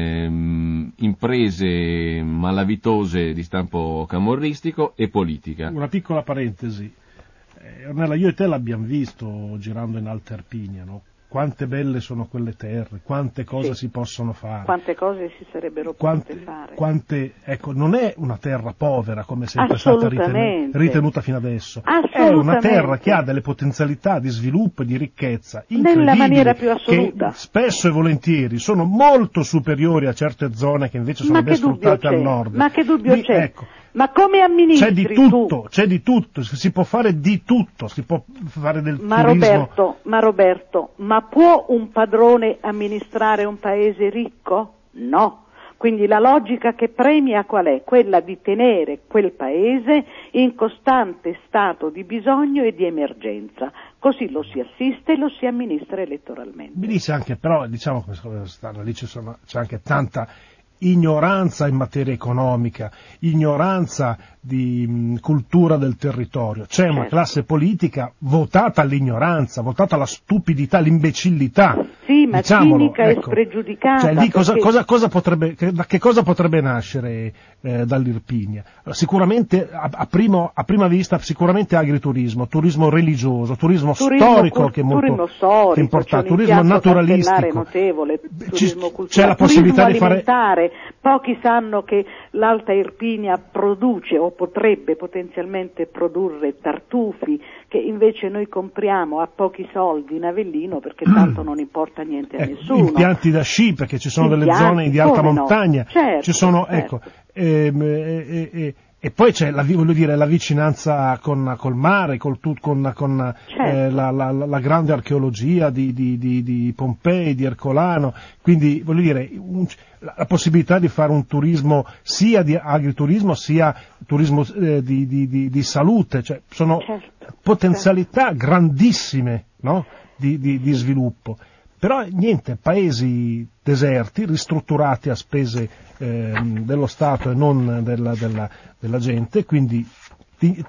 S1: ehm, imprese malavitose di stampo camorristico e politica.
S2: Una piccola parentesi, eh, Ornella, io e te l'abbiamo visto girando in Alta Irpinia, no? Quante belle sono quelle terre, quante cose
S3: sì.
S2: si possono fare.
S3: Quante cose si sarebbero
S2: quante,
S3: potute fare.
S2: Quante, ecco, non è una terra povera come è sempre stata ritenuta, ritenuta fino adesso. È una terra che ha delle potenzialità di sviluppo e di ricchezza incredibili.
S3: Nella maniera più assoluta.
S2: Che spesso e volentieri sono molto superiori a certe zone che invece sono ben sfruttate al nord.
S3: Ma che dubbio
S2: Di,
S3: c'è?
S2: Ecco,
S3: Ma come amministri
S2: c'è di tutto,
S3: tu?
S2: c'è di tutto, si può fare di tutto, si può fare del
S3: ma
S2: turismo.
S3: Roberto, ma Roberto, ma può un padrone amministrare un paese ricco? No. Quindi la logica che premia qual è? Quella di tenere quel paese in costante stato di bisogno e di emergenza. Così lo si assiste e lo si amministra elettoralmente.
S2: Mi dice anche, però, diciamo che lì c'è, sono, c'è anche tanta ignoranza in materia economica, ignoranza di mh, cultura del territorio. C'è certo. una classe politica votata all'ignoranza, votata alla stupidità, all'imbecillità.
S3: Sì, ma
S2: diciamolo,
S3: cinica
S2: ecco.
S3: e spregiudicata.
S2: Cioè, lì cosa,
S3: perché...
S2: cosa, cosa potrebbe, che, da che cosa potrebbe nascere eh, dall'Irpinia? Allora, sicuramente, a, a, primo, a prima vista, sicuramente agriturismo, turismo religioso, turismo, turismo storico
S3: cul-
S2: che è molto
S3: turismo storico,
S2: che è importante,
S3: c'è un
S2: turismo naturalistico.
S3: Notevole, turismo
S2: Ci,
S3: culturale,
S2: c'è la possibilità
S3: turismo
S2: di fare...
S3: Pochi sanno che l'Alta Irpinia produce o potrebbe potenzialmente produrre tartufi che invece noi compriamo a pochi soldi in Avellino perché tanto non importa niente a
S2: ecco,
S3: nessuno.
S2: Impianti da sci, perché ci sono
S3: impianti,
S2: delle zone di alta montagna,
S3: no? certo,
S2: ci sono,
S3: certo.
S2: ecco, ehm, e, e, e poi c'è la, voglio dire, la vicinanza con col mare, col, con, con
S3: certo.
S2: eh, la, la, la grande archeologia di, di, di, di Pompei, di Ercolano, quindi voglio dire un, la, la possibilità di fare un turismo sia di agriturismo sia turismo eh, di, di, di, di salute, cioè sono
S3: certo,
S2: potenzialità
S3: certo.
S2: grandissime, no? di, di, di sviluppo. Però niente, paesi deserti, ristrutturati a spese eh, dello Stato e non della, della, della gente, quindi di,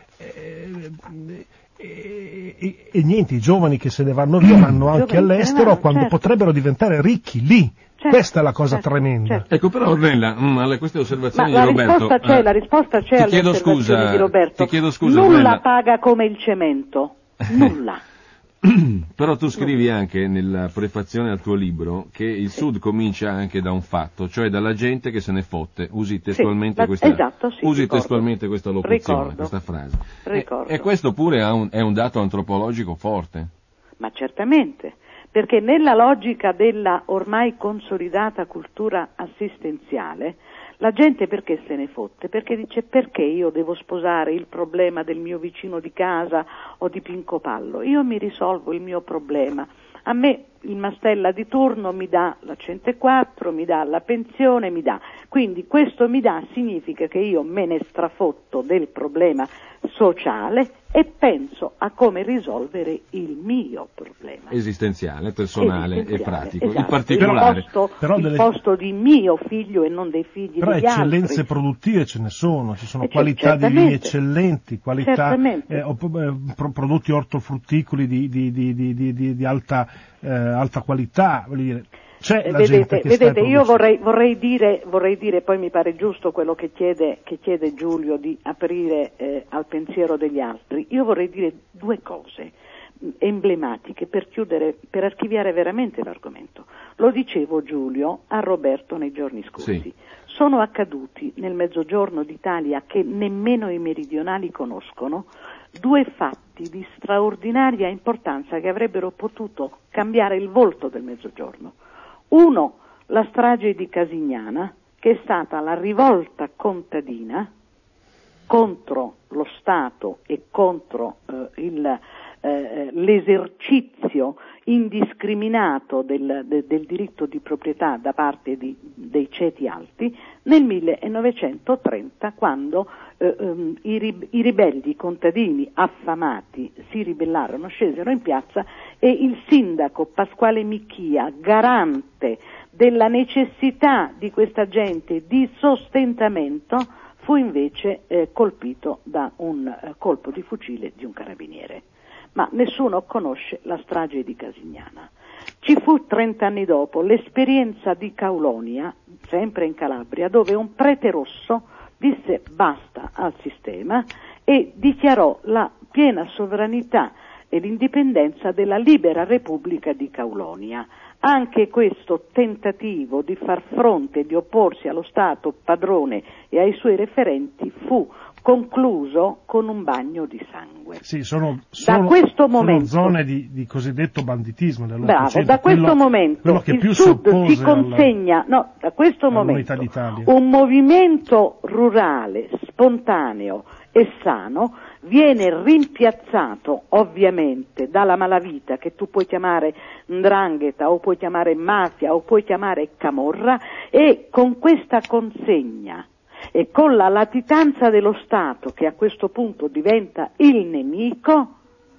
S2: eh, eh, eh, e niente, i giovani che se ne vanno via vanno anche all'estero vanno, quando certo. potrebbero diventare ricchi lì. Certo, questa è la cosa
S3: certo,
S2: tremenda.
S3: Certo.
S1: Ecco, però Ornella, mh, alle queste osservazioni
S3: Ma
S1: di Roberto...
S3: Risposta c'è,
S1: eh,
S3: la risposta c'è alle
S1: chiedo
S3: osservazioni
S1: scusa,
S3: di Roberto.
S1: Ti chiedo scusa,
S3: Nulla
S1: Ornella.
S3: paga come il cemento, nulla.
S1: Però tu scrivi anche nella prefazione al tuo libro che il sì. Sud comincia anche da un fatto, cioè dalla gente che se ne fotte, usi testualmente,
S3: sì,
S1: questa,
S3: esatto, sì,
S1: usi
S3: ricordo.
S1: testualmente questa locuzione,
S3: ricordo.
S1: questa frase. E, e questo pure ha un, è un dato antropologico forte.
S3: Ma certamente, perché nella logica della ormai consolidata cultura assistenziale, la gente perché se ne fotte? Perché dice perché io devo sposare il problema del mio vicino di casa o di Pinco Pallo? Io mi risolvo il mio problema. A me il Mastella di turno mi dà la centoquattro, mi dà la pensione, mi dà. Quindi questo mi dà significa che io me ne strafotto del problema sociale e penso a come risolvere il mio problema.
S1: Esistenziale, personale
S3: Esistenziale,
S1: e pratico.
S3: Esatto.
S1: Il particolare.
S3: Il posto,
S2: però
S3: il
S2: delle...
S3: posto di mio figlio e non dei figli
S2: però
S3: degli altri.
S2: Però eccellenze produttive ce ne sono, ci sono
S3: e
S2: qualità di vini eccellenti, qualità
S3: eh,
S2: prodotti ortofrutticoli di, di, di, di, di, di alta, eh, alta qualità, voglio dire. C'è la
S3: vedete,
S2: gente che
S3: vedete
S2: sta
S3: io vorrei, vorrei dire, vorrei dire, poi mi pare giusto quello che chiede, che chiede Giulio di aprire eh, al pensiero degli altri, io vorrei dire due cose. emblematiche per chiudere, per archiviare veramente l'argomento. Lo dicevo, Giulio, a Roberto nei giorni scorsi.
S1: Sì.
S3: Sono accaduti nel mezzogiorno d'Italia, che nemmeno i meridionali conoscono, due fatti di straordinaria importanza che avrebbero potuto cambiare il volto del mezzogiorno. Uno, la strage di Casignana, che è stata la rivolta contadina contro lo Stato e contro eh, il, eh, l'esercizio indiscriminato del, de, del diritto di proprietà da parte di, dei ceti alti nel millenovecentotrenta, quando eh, um, i, rib- i ribelli contadini affamati si ribellarono, scesero in piazza e il sindaco Pasquale Micchia, garante della necessità di questa gente di sostentamento, fu invece eh, colpito da un eh, colpo di fucile di un carabiniere. Ma nessuno conosce la strage di Casignana. Ci fu trent'anni dopo l'esperienza di Caulonia, sempre in Calabria, dove un prete rosso disse basta al sistema e dichiarò la piena sovranità e l'indipendenza della libera Repubblica di Caulonia. Anche questo tentativo di far fronte e di opporsi allo Stato padrone e ai suoi referenti fu concluso con un bagno di sangue.
S2: Sì, sono, sono,
S3: da questo momento,
S2: sono zone di, di cosiddetto banditismo.
S3: Bravo, da questo
S2: quello,
S3: momento
S2: quello che
S3: il
S2: più
S3: Sud
S2: si,
S3: si consegna, alla, no, da questo momento un movimento rurale, spontaneo e sano viene rimpiazzato ovviamente dalla malavita, che tu puoi chiamare 'ndrangheta o puoi chiamare mafia o puoi chiamare camorra, e con questa consegna e con la latitanza dello Stato, che a questo punto diventa il nemico,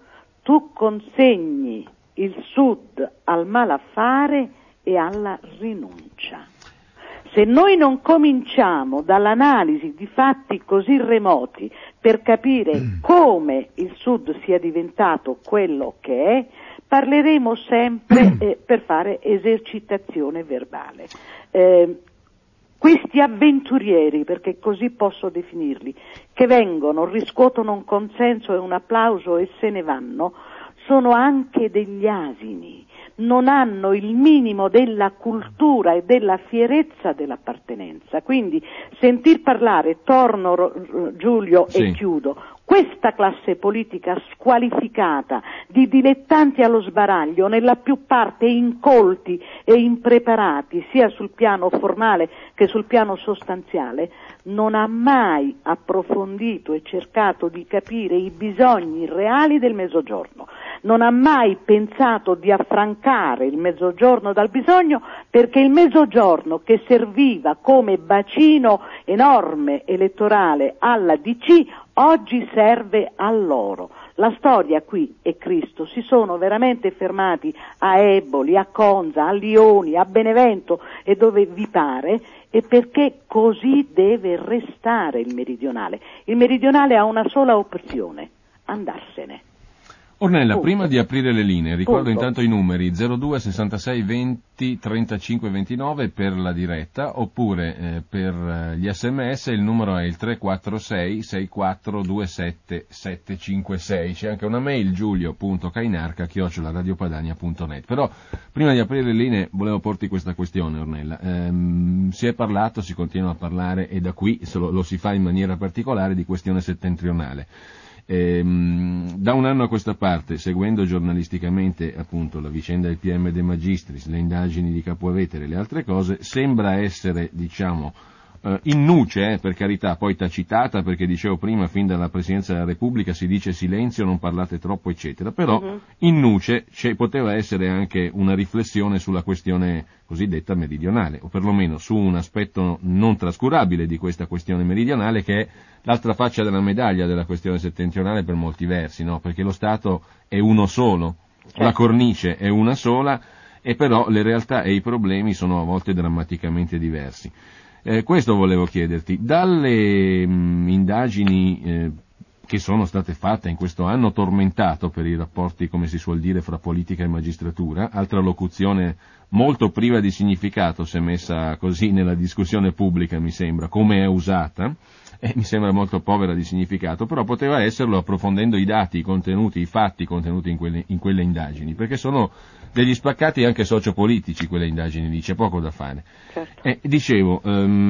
S3: tu consegni il Sud al malaffare e alla rinuncia. Se noi non cominciamo dall'analisi di fatti così remoti per capire come il Sud sia diventato quello che è, parleremo sempre eh, per fare esercitazione verbale. Eh, questi avventurieri, perché così posso definirli, che vengono, riscuotono un consenso e un applauso e se ne vanno, sono anche degli asini. Non hanno il minimo della cultura e della fierezza dell'appartenenza. Quindi sentir parlare, torno Giulio
S1: sì.
S3: e chiudo, questa classe politica squalificata di dilettanti allo sbaraglio, nella più parte incolti e impreparati sia sul piano formale che sul piano sostanziale, non ha mai approfondito e cercato di capire i bisogni reali del Mezzogiorno. Non ha mai pensato di affrancare il Mezzogiorno dal bisogno, perché il Mezzogiorno, che serviva come bacino enorme elettorale alla D C, oggi serve a loro. La storia qui è Cristo, si sono veramente fermati a Eboli, a Conza, a Lioni, a Benevento e dove vi pare, e perché così deve restare il meridionale. Il meridionale ha una sola opzione: andarsene.
S1: Ornella,
S3: Punto.
S1: Prima di aprire le linee, ricordo
S3: Punto.
S1: intanto i numeri zero due sessantasei venti trentacinque ventinove per la diretta, oppure eh, per gli sms il numero è il tre quattro sei sei quattro due sette sette cinque sei. C'è anche una mail, giulio punto cainarca chiocciola radiopadania punto net. Però prima di aprire le linee volevo porti questa questione, Ornella. Ehm, si è parlato, si continua a parlare, e da qui lo, lo si fa in maniera particolare, di questione settentrionale. Ehm, da un anno a questa parte, seguendo giornalisticamente appunto la vicenda del P M De Magistris, le indagini di Capuavetere e le altre cose, sembra essere, diciamo, eh, in nuce, eh, per carità, poi tacitata, perché dicevo prima, fin dalla Presidenza della Repubblica si dice silenzio, non parlate troppo, eccetera, però uh-huh. in nuce c'è, poteva essere anche una riflessione sulla questione cosiddetta meridionale, o perlomeno su un aspetto non trascurabile di questa questione meridionale, che è l'altra faccia della medaglia della questione settentrionale per molti versi, no? Perché lo Stato è uno solo, la cornice è una sola, e però le realtà e i problemi sono a volte drammaticamente diversi. Eh, questo volevo chiederti, dalle mh, indagini eh, che sono state fatte in questo anno tormentato per i rapporti, come si suol dire, fra politica e magistratura, altra locuzione molto priva di significato se messa così nella discussione pubblica, mi sembra, come è usata, eh, mi sembra molto povera di significato, però poteva esserlo approfondendo i dati, i contenuti, i fatti contenuti in quelle, in quelle indagini, perché sono degli spaccati anche sociopolitici quelle indagini lì, c'è poco da fare.
S3: Certo.
S1: Eh, dicevo,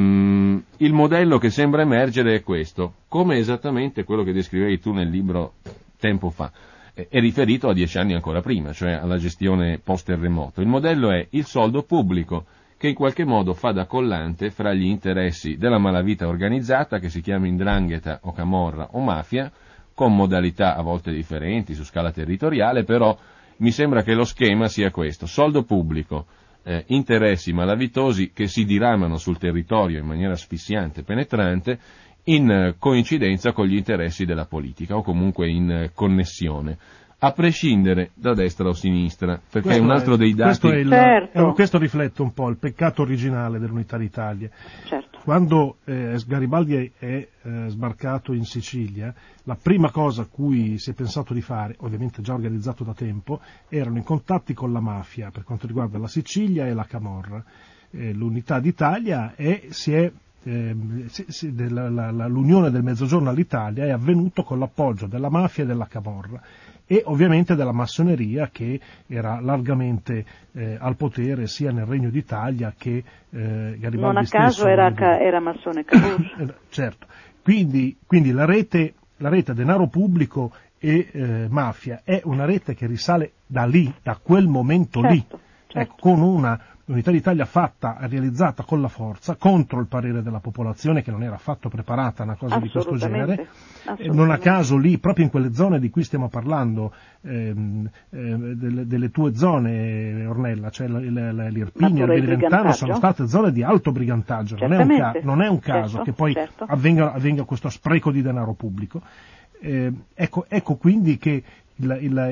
S1: um, il modello che sembra emergere è questo, come esattamente quello che descrivevi tu nel libro tempo fa, eh, è riferito a dieci anni ancora prima, cioè alla gestione post-terremoto. Il modello è il soldo pubblico, che in qualche modo fa da collante fra gli interessi della malavita organizzata, che si chiama 'ndrangheta o camorra o mafia, con modalità a volte differenti su scala territoriale, però mi sembra che lo schema sia questo: soldo pubblico, eh, interessi malavitosi che si diramano sul territorio in maniera asfissiante e penetrante, in eh, coincidenza con gli interessi della politica, o comunque in eh, connessione, a prescindere da destra o sinistra, perché
S2: questo
S1: è un altro
S2: è,
S1: dei dati...
S2: Questo, è il,
S3: certo.
S2: è, questo riflette un po' il peccato originale dell'Unità d'Italia.
S3: Certo.
S2: Quando eh, Garibaldi è, è eh, sbarcato in Sicilia, la prima cosa a cui si è pensato di fare, ovviamente già organizzato da tempo, erano i contatti con la mafia per quanto riguarda la Sicilia e la Camorra. Eh, L'Unità d'Italia è, si è Eh, si, si, della, la, la, l'unione del Mezzogiorno all'Italia è avvenuto con l'appoggio della mafia e della camorra e ovviamente della massoneria, che era largamente eh, al potere sia nel Regno d'Italia che eh, Garibaldi
S3: non a
S2: stesso.
S3: caso era, ca- era massone Cavour.
S2: Certo, quindi, quindi la rete, la rete denaro pubblico e eh, mafia è una rete che risale da lì, da quel momento
S3: certo,
S2: lì,
S3: certo.
S2: ecco, con una L'Unità d'Italia fatta, realizzata con la forza, contro il parere della popolazione che non era affatto preparata a una cosa di questo genere. Non a caso lì, proprio in quelle zone di cui stiamo parlando, ehm, eh, delle, delle tue zone, Ornella, cioè l'Irpinia, il Beneventano, sono state zone di alto brigantaggio. Non è un, ca- non è un caso
S3: certo,
S2: che poi
S3: certo.
S2: avvenga, avvenga questo spreco di denaro pubblico. Eh, ecco, ecco quindi che Il, il,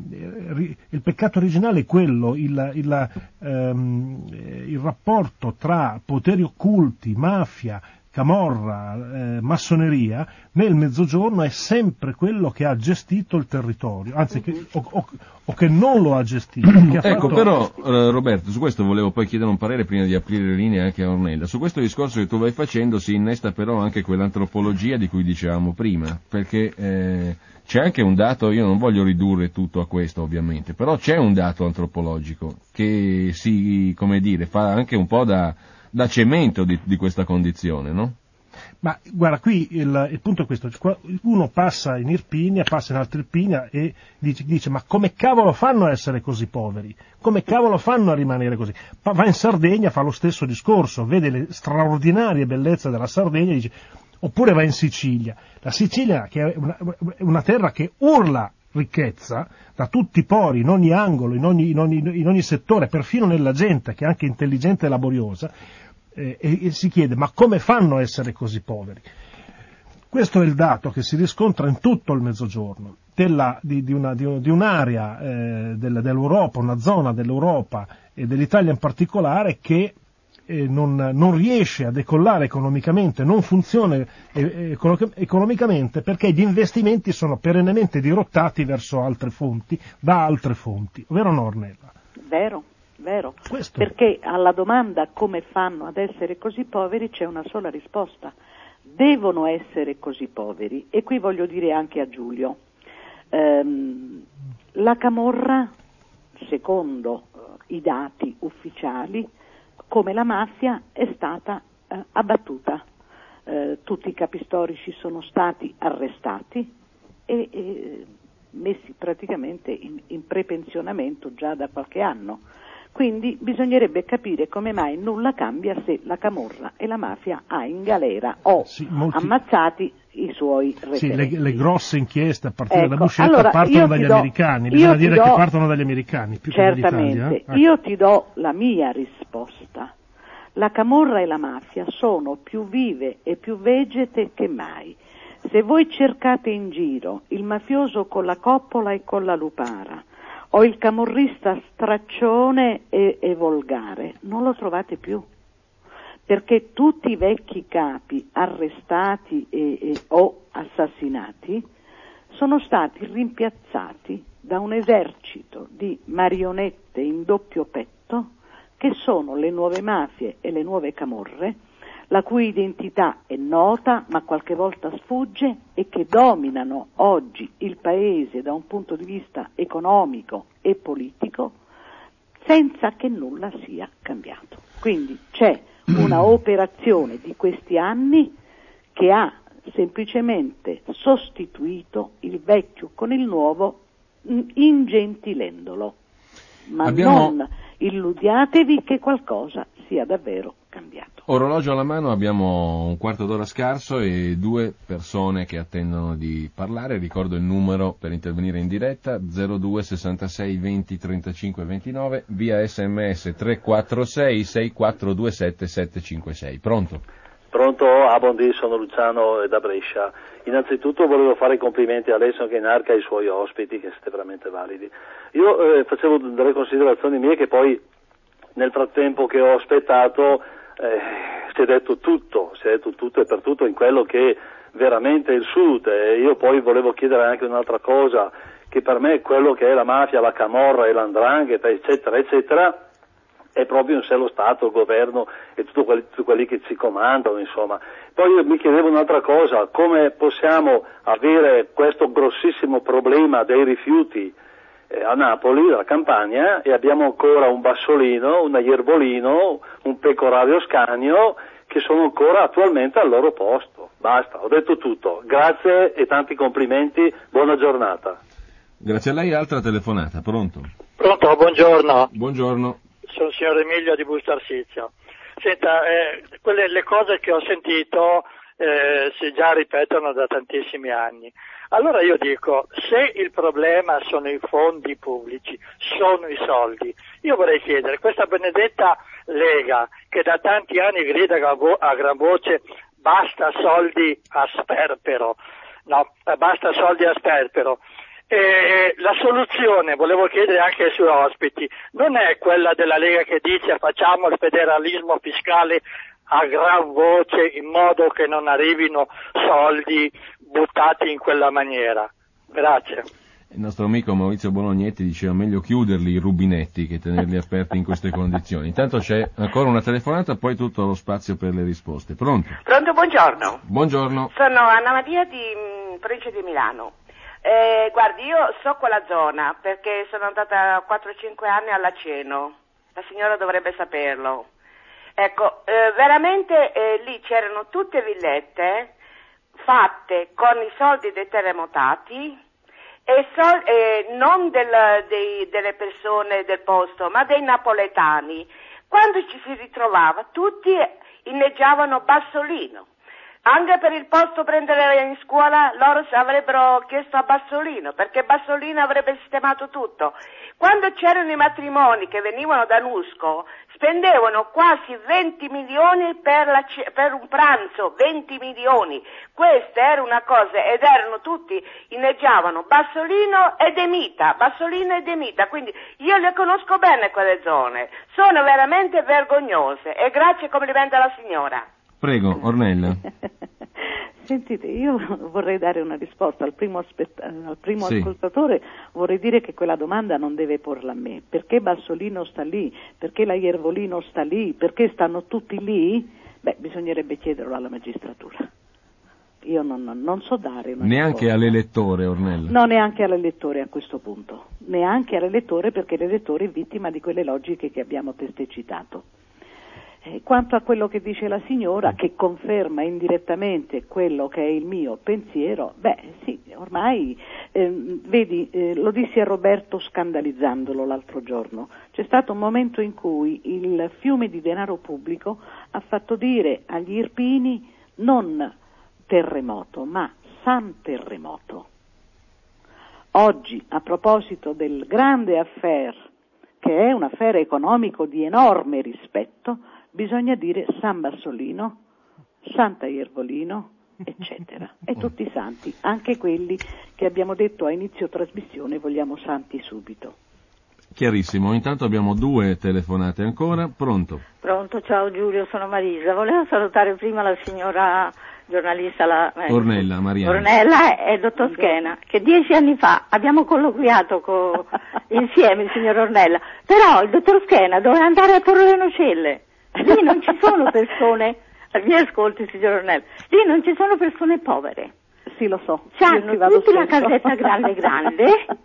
S2: il, il peccato originale è quello, il, il, um, il rapporto tra poteri occulti, mafia, camorra, eh, massoneria, nel Mezzogiorno è sempre quello che ha gestito il territorio, anzi che, o, o, o che non lo ha gestito. Che ha
S1: ecco,
S2: fatto...
S1: però eh, Roberto, su questo volevo poi chiedere un parere prima di aprire le linee anche a Ornella. Su questo discorso che tu vai facendo si innesta però anche quell'antropologia di cui dicevamo prima, perché eh, c'è anche un dato, io non voglio ridurre tutto a questo ovviamente, però c'è un dato antropologico che si, come dire, fa anche un po' da, da cemento di, di questa condizione, no?
S2: Ma guarda, qui il, il punto è questo: uno passa in Irpinia, passa in Alta Irpinia e dice, dice ma come cavolo fanno a essere così poveri? Come cavolo fanno a rimanere così? Va in Sardegna, fa lo stesso discorso, vede le straordinarie bellezze della Sardegna e dice... Oppure va in Sicilia. La Sicilia, che è una, una terra che urla ricchezza da tutti i pori, in ogni angolo, in ogni, in ogni, in ogni settore, perfino nella gente, che è anche intelligente e laboriosa, eh, e, e si chiede, ma come fanno a essere così poveri? Questo è il dato che si riscontra in tutto il Mezzogiorno, della, di, di, una, di, di un'area eh, del, dell'Europa, una zona dell'Europa e dell'Italia in particolare, che Non, non riesce a decollare economicamente, non funziona eh, economicamente perché gli investimenti sono perennemente dirottati verso altre fonti, da altre fonti, vero Ornella?
S3: Vero, vero,
S2: Questo.
S3: Perché alla domanda come fanno ad essere così poveri c'è una sola risposta: devono essere così poveri. E qui voglio dire anche a Giulio, ehm, la camorra, secondo eh, i dati ufficiali, come la mafia, è stata eh, abbattuta. Eh, tutti i capi storici sono stati arrestati e, e messi praticamente in, in prepensionamento già da qualche anno. Quindi bisognerebbe capire come mai nulla cambia se la camorra e la mafia ha in galera o
S2: sì, molti...
S3: ammazzati i suoi referenti.
S2: Sì, le, le grosse inchieste a partire
S3: ecco,
S2: da Buscetta
S3: allora,
S2: partono dagli
S3: do,
S2: americani, bisogna dire
S3: do,
S2: che partono dagli americani più
S3: certamente,
S2: che dall'Italia. Eh? Ecco.
S3: Io ti do la mia risposta. La camorra e la mafia sono più vive e più vegete che mai. Se voi cercate in giro il mafioso con la coppola e con la lupara, o il camorrista straccione e, e volgare, non lo trovate più, perché tutti i vecchi capi arrestati e, e, o assassinati sono stati rimpiazzati da un esercito di marionette in doppio petto, che sono le nuove mafie e le nuove camorre, la cui identità è nota ma qualche volta sfugge e che dominano oggi il Paese da un punto di vista economico e politico senza che nulla sia cambiato. Quindi c'è una operazione di questi anni che ha semplicemente sostituito il vecchio con il nuovo, ingentilendolo, ma
S1: Abbiamo...
S3: non illudiatevi che qualcosa sia davvero cambiato.
S1: Orologio alla mano, abbiamo un quarto d'ora scarso e due persone che attendono di parlare. Ricordo il numero per intervenire in diretta: zero due sessantasei venti trentacinque ventinove, via sms tre quattro sei sei quattro due sette sette cinque sei. Pronto?
S4: Pronto, ah, buondì, sono Luciano da Brescia. Innanzitutto volevo fare i complimenti a Alessio Ghenarca e ai suoi ospiti, che siete veramente validi. Io eh, facevo delle considerazioni mie che poi nel frattempo che ho aspettato eh, si è detto tutto, si è detto tutto e per tutto in quello che veramente è il Sud. E io poi volevo chiedere anche un'altra cosa, che per me quello che è la mafia, la camorra e l'andrangheta, eccetera, eccetera, è proprio in sé lo Stato, il governo e tutti quelli, tutti quelli che ci comandano, insomma. Poi io mi chiedevo un'altra cosa: come possiamo avere questo grossissimo problema dei rifiuti eh, a Napoli, la Campania, e abbiamo ancora un Bassolino, un Iervolino, un Pecorario Scanio che sono ancora attualmente al loro posto. Basta, ho detto tutto. Grazie e tanti complimenti, buona giornata.
S1: Grazie a lei. Altra telefonata, pronto?
S5: Pronto, buongiorno.
S1: Buongiorno.
S5: Sono il signor Emilio di Busto Arsizio. Senta, eh, quelle le cose che ho sentito eh, si già ripetono da tantissimi anni. Allora io dico, se il problema sono i fondi pubblici, sono i soldi, io vorrei chiedere, questa benedetta Lega che da tanti anni grida a gran voce basta soldi a sperpero, no, basta soldi a sperpero. E la soluzione, volevo chiedere anche ai suoi ospiti, non è quella della Lega che dice facciamo il federalismo fiscale a gran voce in modo che non arrivino soldi buttati in quella maniera. Grazie.
S1: Il nostro amico Maurizio Bolognetti diceva meglio chiuderli i rubinetti che tenerli aperti in queste condizioni. Intanto c'è ancora una telefonata, poi tutto lo spazio per le risposte. Pronto?
S6: Pronto, buongiorno.
S1: Buongiorno.
S6: Sono Anna Maria di mh, provincia di Milano. Eh, guardi, io so quella zona perché sono andata quattro cinque anni all'Aceno, la signora dovrebbe saperlo. Ecco, eh, veramente eh, lì c'erano tutte villette fatte con i soldi dei terremotati e sol- eh, non del, dei, delle persone del posto, ma dei napoletani. Quando ci si ritrovava tutti inneggiavano Bassolino. Anche per il posto prendere in scuola loro avrebbero chiesto a Bassolino, perché Bassolino avrebbe sistemato tutto. Quando c'erano i matrimoni che venivano da Nusco, spendevano quasi venti milioni per, la, per un pranzo, venti milioni. Questa era una cosa, ed erano tutti, inneggiavano Bassolino e De Mita, Bassolino e De Mita, quindi io le conosco bene quelle zone, sono veramente vergognose, e grazie e complimenti alla signora.
S1: Prego, Ornella.
S3: Sentite, io vorrei dare una risposta al primo, aspett- al primo
S1: sì.
S3: ascoltatore, vorrei dire che quella domanda non deve porla a me. Perché Bassolino sta lì? Perché la Iervolino sta lì? Perché stanno tutti lì? Beh, bisognerebbe chiederlo alla magistratura. Io non, non so dare una
S1: Neanche
S3: risposta.
S1: all'elettore, Ornella?
S3: No, neanche all'elettore a questo punto. Neanche all'elettore, perché l'elettore è vittima di quelle logiche che abbiamo testé citato. Eh, quanto a quello che dice la signora, che conferma indirettamente quello che è il mio pensiero, beh sì, ormai, eh, vedi, eh, lo dissi a Roberto scandalizzandolo l'altro giorno, c'è stato un momento in cui il fiume di denaro pubblico ha fatto dire agli irpini non terremoto, ma San Terremoto. Oggi, a proposito del grande affair, che è un affare economico di enorme rispetto, bisogna dire San Bassolino, Santa Iervolino, eccetera. E tutti i santi, anche quelli che abbiamo detto a inizio trasmissione vogliamo santi subito.
S1: Chiarissimo, intanto abbiamo due telefonate ancora. Pronto?
S7: Pronto, ciao Giulio, sono Marisa. Volevo salutare prima la signora giornalista la, eh,
S1: Ornella, Mariana.
S7: Ornella e il dottor Schena, che dieci anni fa abbiamo colloquiato co, insieme, il signor Ornella, però il dottor Schena doveva andare a Torre le Nocelle, lì non ci sono persone mi ascolti signor Ornello, lì non ci sono persone povere.
S3: Sì, lo so.
S7: C'hanno tutti la casetta grande grande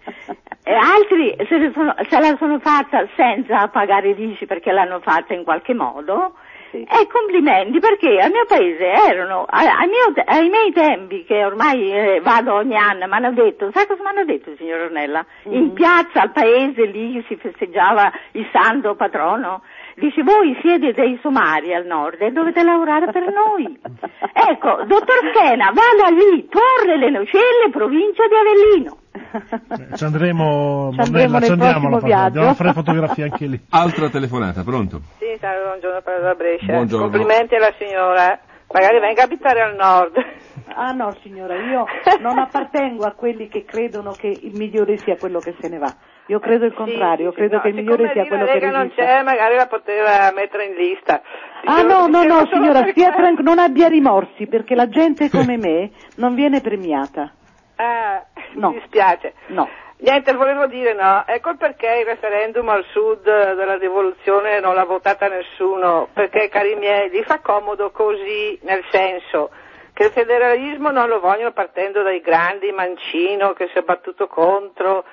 S7: e altri se, ne sono, se la sono fatta senza pagare ricci perché l'hanno fatta in qualche modo. Sì. E complimenti, perché al mio paese erano, ai, mio, ai miei tempi, che ormai eh, vado ogni anno, mi hanno detto, sai cosa mi hanno detto signor Ornella? Mm-hmm. In piazza al paese lì si festeggiava il santo patrono. Dice, voi siete dei somari al nord e dovete lavorare per noi. Ecco, dottor Schena, vada lì, Torre le Nocelle, provincia di Avellino.
S2: Ci andremo,
S3: ci andremo nel
S2: ci andiamo,
S3: prossimo viaggio.
S2: Andiamo a fare fotografie anche lì.
S1: Altra telefonata, pronto?
S8: Sì, salve, buongiorno, parlo da Brescia.
S1: Buongiorno.
S8: Complimenti alla signora, magari venga a abitare al nord.
S3: Ah no signora, io non appartengo a quelli che credono che il migliore sia quello che se ne va. Io credo il contrario,
S8: sì,
S3: credo
S8: no,
S3: che il migliore sia quello che
S8: resiste. Non
S3: resiste.
S8: c'è, magari la poteva mettere in lista.
S3: Ah no, no, no signora, stia tranquilla, non abbia rimorsi, perché la gente come me non viene premiata.
S8: Ah,
S3: no.
S8: Mi dispiace.
S3: No.
S8: Niente, volevo dire no, ecco il perché il referendum al sud della rivoluzione non l'ha votata nessuno, perché cari miei, gli fa comodo così, nel senso che il federalismo non lo vogliono partendo dai grandi, Mancino che si è battuto contro,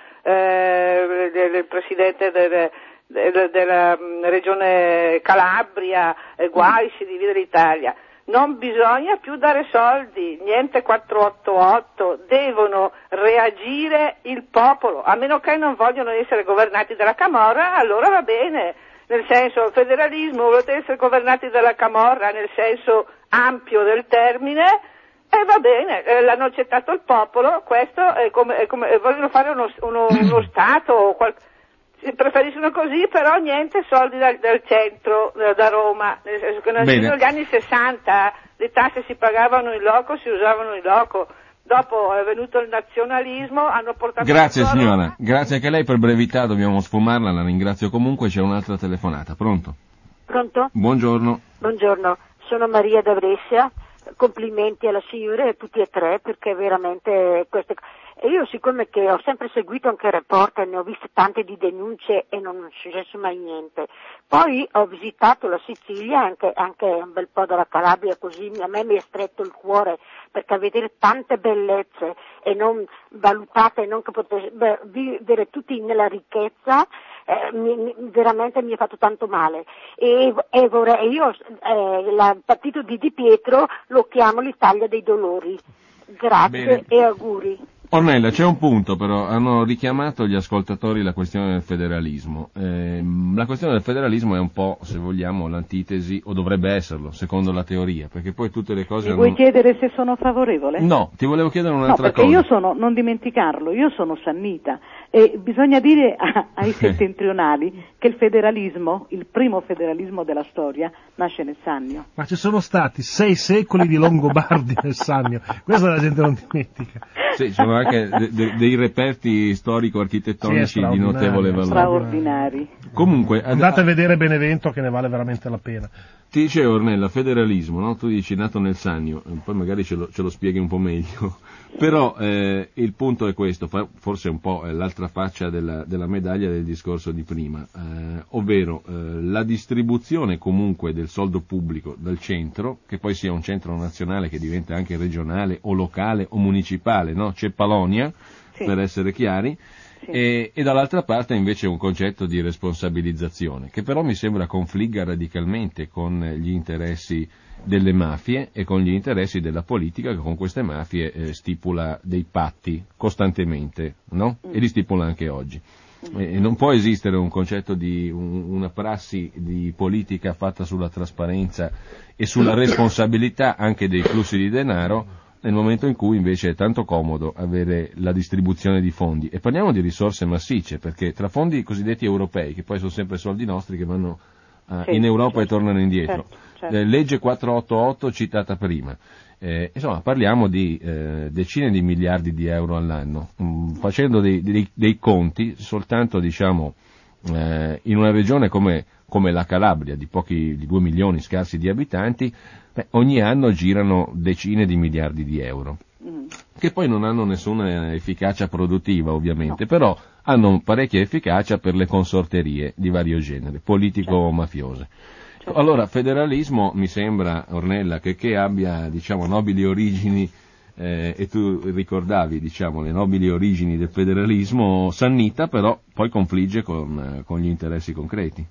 S8: eh, il presidente del, del, della regione Calabria, eh, guai, si divide l'Italia. Non bisogna più dare soldi, niente quattrocentottantotto, devono reagire il popolo, a meno che non vogliono essere governati dalla Camorra, allora va bene, nel senso il federalismo, volete essere governati dalla Camorra nel senso ampio del termine, e eh, va bene, eh, l'hanno accettato il popolo, questo è come, è come vogliono fare uno, uno, uno Stato o qualcosa. Preferiscono così, però niente soldi dal, dal centro, da Roma, nel senso che negli anni sessanta le tasse si pagavano in loco, si usavano in loco, dopo è venuto il nazionalismo, hanno portato...
S1: Grazie signora, grazie anche a lei, per brevità dobbiamo sfumarla, la ringrazio comunque, c'è un'altra telefonata, pronto?
S9: Pronto?
S1: Buongiorno.
S9: Buongiorno, sono Maria da Brescia, complimenti alla signora e a tutti e tre, perché veramente queste cose... E io siccome che ho sempre seguito anche il Reporter, ne ho viste tante di denunce e non è successo mai niente. Poi ho visitato la Sicilia, anche, anche un bel po' della Calabria, così a me mi è stretto il cuore, perché vedere tante bellezze e non valutate, non che potesse, beh, vivere tutti nella ricchezza, eh, mi, mi, veramente mi ha fatto tanto male. E, e vorrei, io eh, il partito di Di Pietro lo chiamo l'Italia dei dolori. Grazie. Bene. E auguri.
S1: Ornella, c'è un punto però, hanno richiamato gli ascoltatori la questione del federalismo. Eh, la questione del federalismo è un po', se vogliamo, l'antitesi, o dovrebbe esserlo, secondo la teoria, perché poi tutte le cose...
S3: Mi vuoi non... chiedere se sono favorevole?
S1: No, ti volevo chiedere un'altra
S3: no, perché
S1: cosa.
S3: Io sono, non dimenticarlo, io sono sannita e bisogna dire a, ai settentrionali che il federalismo, il primo federalismo della storia, nasce nel Sannio.
S2: Ma ci sono stati sei secoli di Longobardi nel Sannio, questo la gente non dimentica.
S1: Sì, ci sono anche de- de- dei reperti storico-architettonici sì, di notevole valore.
S3: Straordinari.
S1: Comunque,
S2: andate a vedere Benevento che ne vale veramente la pena.
S1: Ti dicevo Ornella, federalismo, no? Tu dici nato nel Sannio, poi magari ce lo, ce lo spieghi un po' meglio, però eh, il punto è questo, forse un po' è l'altra faccia della, della medaglia del discorso di prima, eh, ovvero eh, la distribuzione comunque del soldo pubblico dal centro, che poi sia un centro nazionale che diventa anche regionale o locale o municipale, no? C'è Palonia, sì. Per essere chiari, sì. e, e dall'altra parte invece un concetto di responsabilizzazione, che però mi sembra confligga radicalmente con gli interessi delle mafie e con gli interessi della politica che con queste mafie eh, stipula dei patti costantemente, no? Mm. E li stipula anche oggi. Mm. E non può esistere un concetto di un, una prassi di politica fatta sulla trasparenza e sulla responsabilità anche dei flussi di denaro nel momento in cui invece è tanto comodo avere la distribuzione di fondi. E parliamo di risorse massicce, perché tra fondi cosiddetti europei, che poi sono sempre soldi nostri che vanno uh, sì, in Europa certo, e tornano indietro, certo, certo. Eh, legge quattrocentottantotto citata prima, eh, insomma parliamo di eh, decine di miliardi di euro all'anno, mm, facendo dei, dei, dei conti soltanto diciamo eh, in una regione come, come la Calabria, di pochi, di due milioni scarsi di abitanti. Beh, ogni anno girano decine di miliardi di euro, mm. che poi non hanno nessuna efficacia produttiva ovviamente, no. Però hanno parecchia efficacia per le consorterie di vario genere, politico-mafiose. Certo. Allora, federalismo mi sembra, Ornella, che, che abbia, diciamo, nobili origini, eh, e tu ricordavi, diciamo, le nobili origini del federalismo, s'annita, però poi confligge con, con gli interessi concreti.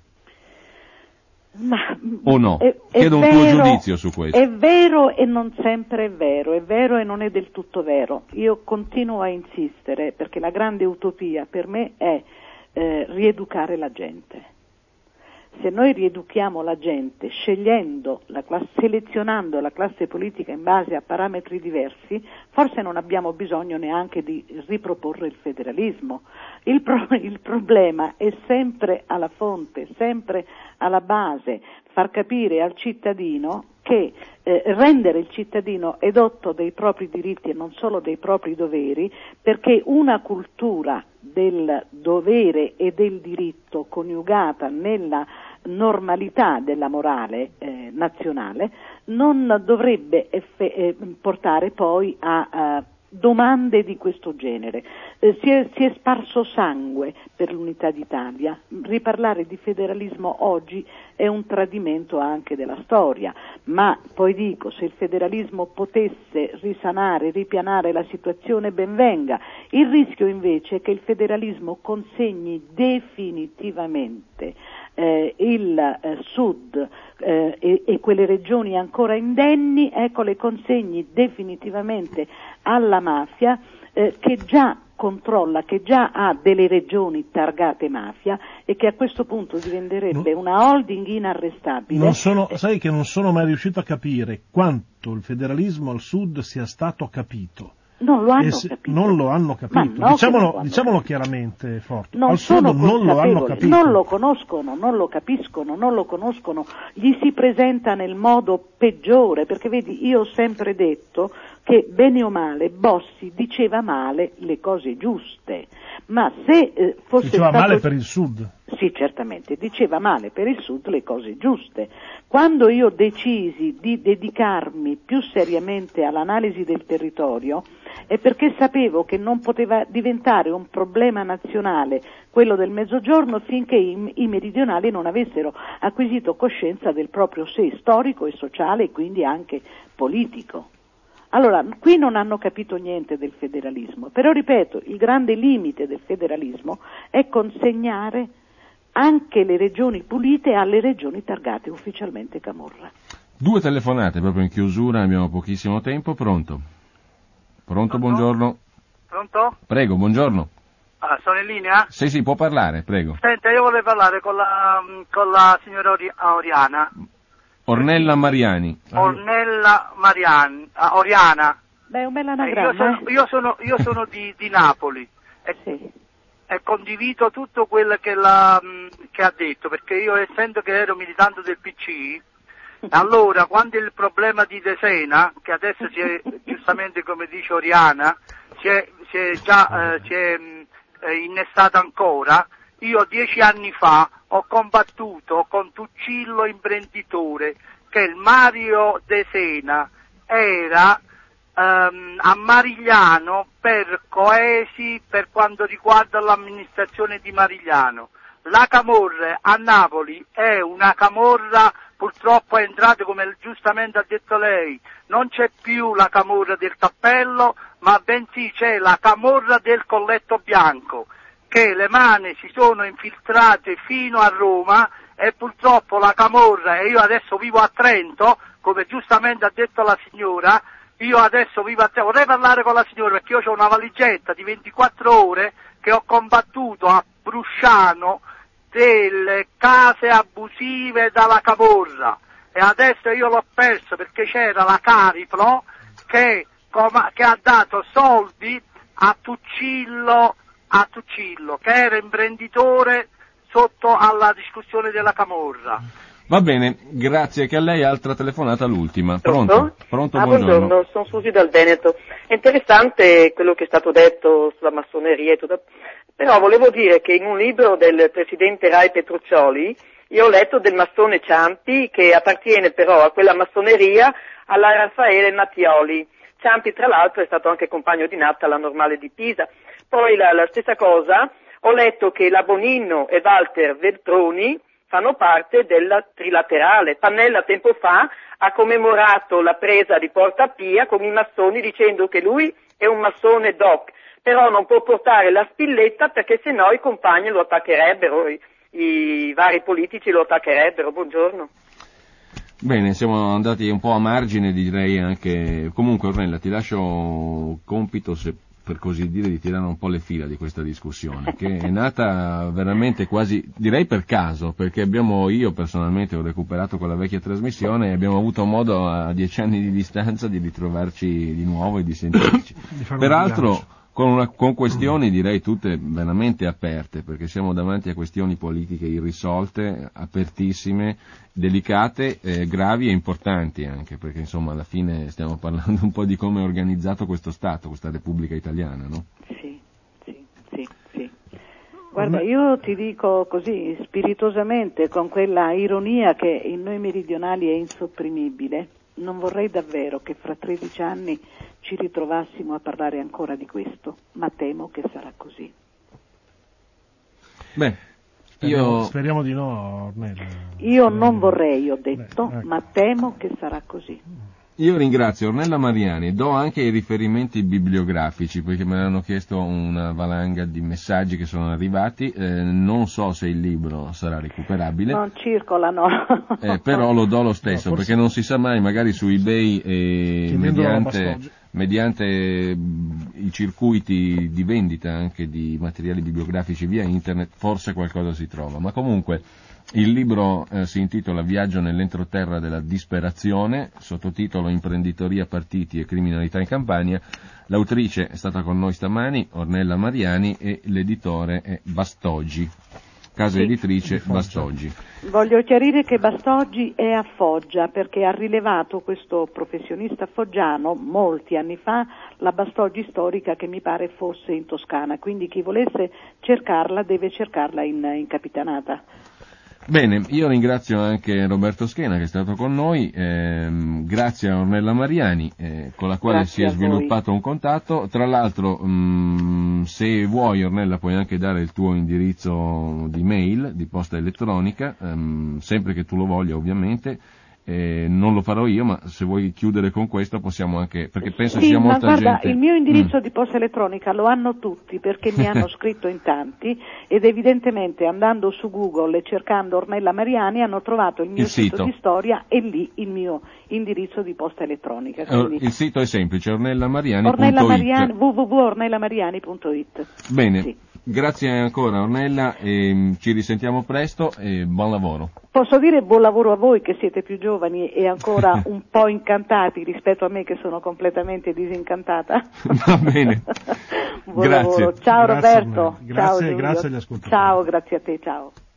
S3: Ma,
S1: o no?
S3: È, è
S1: Chiedo
S3: vero,
S1: un tuo giudizio su questo.
S3: È vero e non sempre è vero, è vero e non è del tutto vero. Io continuo a insistere perché la grande utopia per me è eh, rieducare la gente. Se noi rieduchiamo la gente scegliendo, la classe, selezionando la classe politica in base a parametri diversi, forse non abbiamo bisogno neanche di riproporre il federalismo. Il, pro, il problema è sempre alla fonte, sempre alla base, far capire al cittadino che eh, rendere il cittadino edotto dei propri diritti e non solo dei propri doveri, perché una cultura del dovere e del diritto coniugata nella normalità della morale eh, nazionale non dovrebbe effe- eh, portare poi a, a domande di questo genere. Eh, si, è, si è sparso sangue per l'unità d'Italia. Riparlare di federalismo oggi è un tradimento anche della storia, ma poi dico, se il federalismo potesse risanare, ripianare la situazione, ben venga. Il rischio invece è che il federalismo consegni definitivamente eh, il eh, Sud eh, e, e quelle regioni ancora indenni, ecco, le consegni definitivamente alla mafia eh, che già controlla, che già ha delle regioni targate mafia e che a questo punto diventerebbe no. una holding inarrestabile.
S2: Non sono, sai che non sono mai riuscito a capire quanto il federalismo al Sud sia stato capito.
S3: Non lo hanno
S2: se,
S3: capito.
S2: Non lo hanno capito.
S3: No,
S2: diciamolo, diciamolo chiaramente, Forte.
S3: Non
S2: al Sud non lo hanno capito.
S3: Non lo conoscono, non lo capiscono, non lo conoscono. Gli si presenta nel modo peggiore, perché vedi, io ho sempre detto che bene o male Bossi diceva male le cose giuste, ma se eh, fosse
S2: diceva
S3: stato...
S2: male per il Sud.
S3: Sì, certamente, diceva male per il Sud le cose giuste. Quando io decisi di dedicarmi più seriamente all'analisi del territorio è perché sapevo che non poteva diventare un problema nazionale quello del Mezzogiorno finché i, i meridionali non avessero acquisito coscienza del proprio sé storico e sociale e quindi anche politico. Allora, qui non hanno capito niente del federalismo, però ripeto, il grande limite del federalismo è consegnare anche le regioni pulite alle regioni targate ufficialmente camorra.
S1: Due telefonate proprio in chiusura, abbiamo pochissimo tempo. Pronto? Pronto,
S10: Pronto?
S1: Buongiorno.
S10: Pronto?
S1: Prego, buongiorno.
S10: Ah, sono in linea?
S1: Sì, sì, può parlare, prego.
S10: Senta, io volevo parlare con la, con la signora Ori- Oriana.
S1: Ornella Mariani.
S10: Ornella Mariani, ah, Oriana.
S3: Beh, è un bel
S10: Eh,
S3: anagramma.
S10: io sono, io sono, io sono di, di Napoli e,
S3: Sì.
S10: e condivido tutto quello che, la, mh, che ha detto, perché io, essendo che ero militante del P C, allora quando il problema di Desena, che adesso si è, giustamente come dice Oriana, si è, si è già eh, si è, mh, innestato ancora, io dieci anni fa ho combattuto con Tuccillo imprenditore che il Mario Desena era ehm, a Marigliano per Coesi per quanto riguarda l'amministrazione di Marigliano. La camorra a Napoli è una camorra, purtroppo è entrata, come giustamente ha detto lei, non c'è più la camorra del cappello, ma bensì c'è la camorra del colletto bianco, che le mani si sono infiltrate fino a Roma e purtroppo la camorra, e io adesso vivo a Trento, come giustamente ha detto la signora, io adesso vivo a Trento, vorrei parlare con la signora perché io ho una valigetta di ventiquattro ore che ho combattuto a Brusciano delle case abusive dalla camorra e adesso io l'ho perso perché c'era la Cariplo che, che ha dato soldi a Tuccillo, a Tuccillo, che era imprenditore sotto alla discussione della camorra.
S1: Va bene, grazie che a lei. Altra telefonata, l'ultima.
S11: Pronto?
S1: Pronto? Pronto,
S11: ah,
S1: buongiorno.
S11: buongiorno, sono Susi dal Veneto. È interessante quello che è stato detto sulla massoneria e tutto, però volevo dire che in un libro del presidente Rai Petruccioli io ho letto del massone Ciampi che appartiene però a quella massoneria alla Raffaele Mattioli. Ciampi tra l'altro è stato anche compagno di natta alla Normale di Pisa. Poi la, la stessa cosa, ho letto che la Bonino e Walter Veltroni fanno parte della trilaterale. Pannella tempo fa ha commemorato la presa di Porta Pia con i massoni dicendo che lui è un massone doc, però non può portare la spilletta perché sennò i compagni lo attaccherebbero, i, i vari politici lo attaccherebbero. Buongiorno.
S1: Bene, siamo andati un po' a margine, direi anche. Comunque Ornella, ti lascio compito, se per così dire, di tirare un po' le fila di questa discussione, che è nata veramente quasi, direi per caso, perché abbiamo, io personalmente ho recuperato quella vecchia trasmissione e abbiamo avuto modo a dieci anni di distanza di ritrovarci di nuovo e di sentirci. Di Peraltro con, una, con questioni direi tutte veramente aperte, perché siamo davanti a questioni politiche irrisolte, apertissime, delicate, eh, gravi e importanti anche, perché insomma alla fine stiamo parlando un po' di come è organizzato questo Stato, questa Repubblica Italiana, no?
S3: Sì, sì, sì, sì. Guarda, io ti dico così, spiritosamente, con quella ironia che in noi meridionali è insopprimibile, non vorrei davvero che fra tredici anni ci ritrovassimo a parlare ancora di questo, ma temo che sarà così.
S1: Beh,
S2: speriamo,
S1: io...
S2: speriamo di no, Ornella.
S3: Io non vorrei, ho detto,
S2: Beh, ecco.
S3: ma temo che sarà così.
S1: Io ringrazio Ornella Mariani, do anche i riferimenti bibliografici, perché me l'hanno chiesto una valanga di messaggi che sono arrivati, eh, non so se il libro sarà recuperabile.
S3: Non circolano.
S1: Eh, però lo do lo stesso, no, perché non si sa mai, magari su eBay e mediante, mediante i circuiti di vendita anche di materiali bibliografici via internet, forse qualcosa si trova, ma comunque il libro eh, si intitola Viaggio nell'entroterra della disperazione, sottotitolo Imprenditoria, partiti e criminalità in Campania. L'autrice è stata con noi stamani, Ornella Mariani, e l'editore è Bastoggi, casa
S3: sì,
S1: editrice Bastoggi.
S3: Voglio chiarire che Bastoggi è a Foggia, perché ha rilevato questo professionista foggiano molti anni fa la Bastoggi storica, che mi pare fosse in Toscana, quindi chi volesse cercarla deve cercarla in, in Capitanata.
S1: Bene, io ringrazio anche Roberto Schena che è stato con noi, ehm, grazie a Ornella Mariani eh, con la quale
S3: Grazie
S1: si è sviluppato un contatto. Tra l'altro mh, se vuoi Ornella puoi anche dare il tuo indirizzo di mail, di posta elettronica, ehm, sempre che tu lo voglia ovviamente. Eh, non lo farò io, ma se vuoi chiudere con questo possiamo anche, perché penso
S3: sì,
S1: sia
S3: ma
S1: molta
S3: guarda,
S1: gente.
S3: Il mio indirizzo
S1: mm.
S3: di posta elettronica lo hanno tutti, perché mi hanno scritto in tanti, ed evidentemente andando su Google e cercando Ornella Mariani hanno trovato il mio
S1: il
S3: sito.
S1: sito
S3: di storia e lì il mio indirizzo di posta elettronica.
S1: Quindi... Il sito è semplice, ornellamariani punto it.
S3: Ornella Mariani, w w w punto ornellamariani punto it.
S1: Bene.
S3: Sì.
S1: Grazie ancora Ornella, e ci risentiamo presto e buon lavoro.
S3: Posso dire buon lavoro a voi che siete più giovani e ancora un po' incantati rispetto a me che sono completamente disincantata.
S1: Va bene.
S3: Buon
S1: Grazie.
S3: lavoro. Ciao
S2: Grazie,
S3: Roberto.
S2: grazie,
S3: Ciao Giulio.
S2: grazie agli ascoltatori.
S3: Ciao, grazie a te, ciao.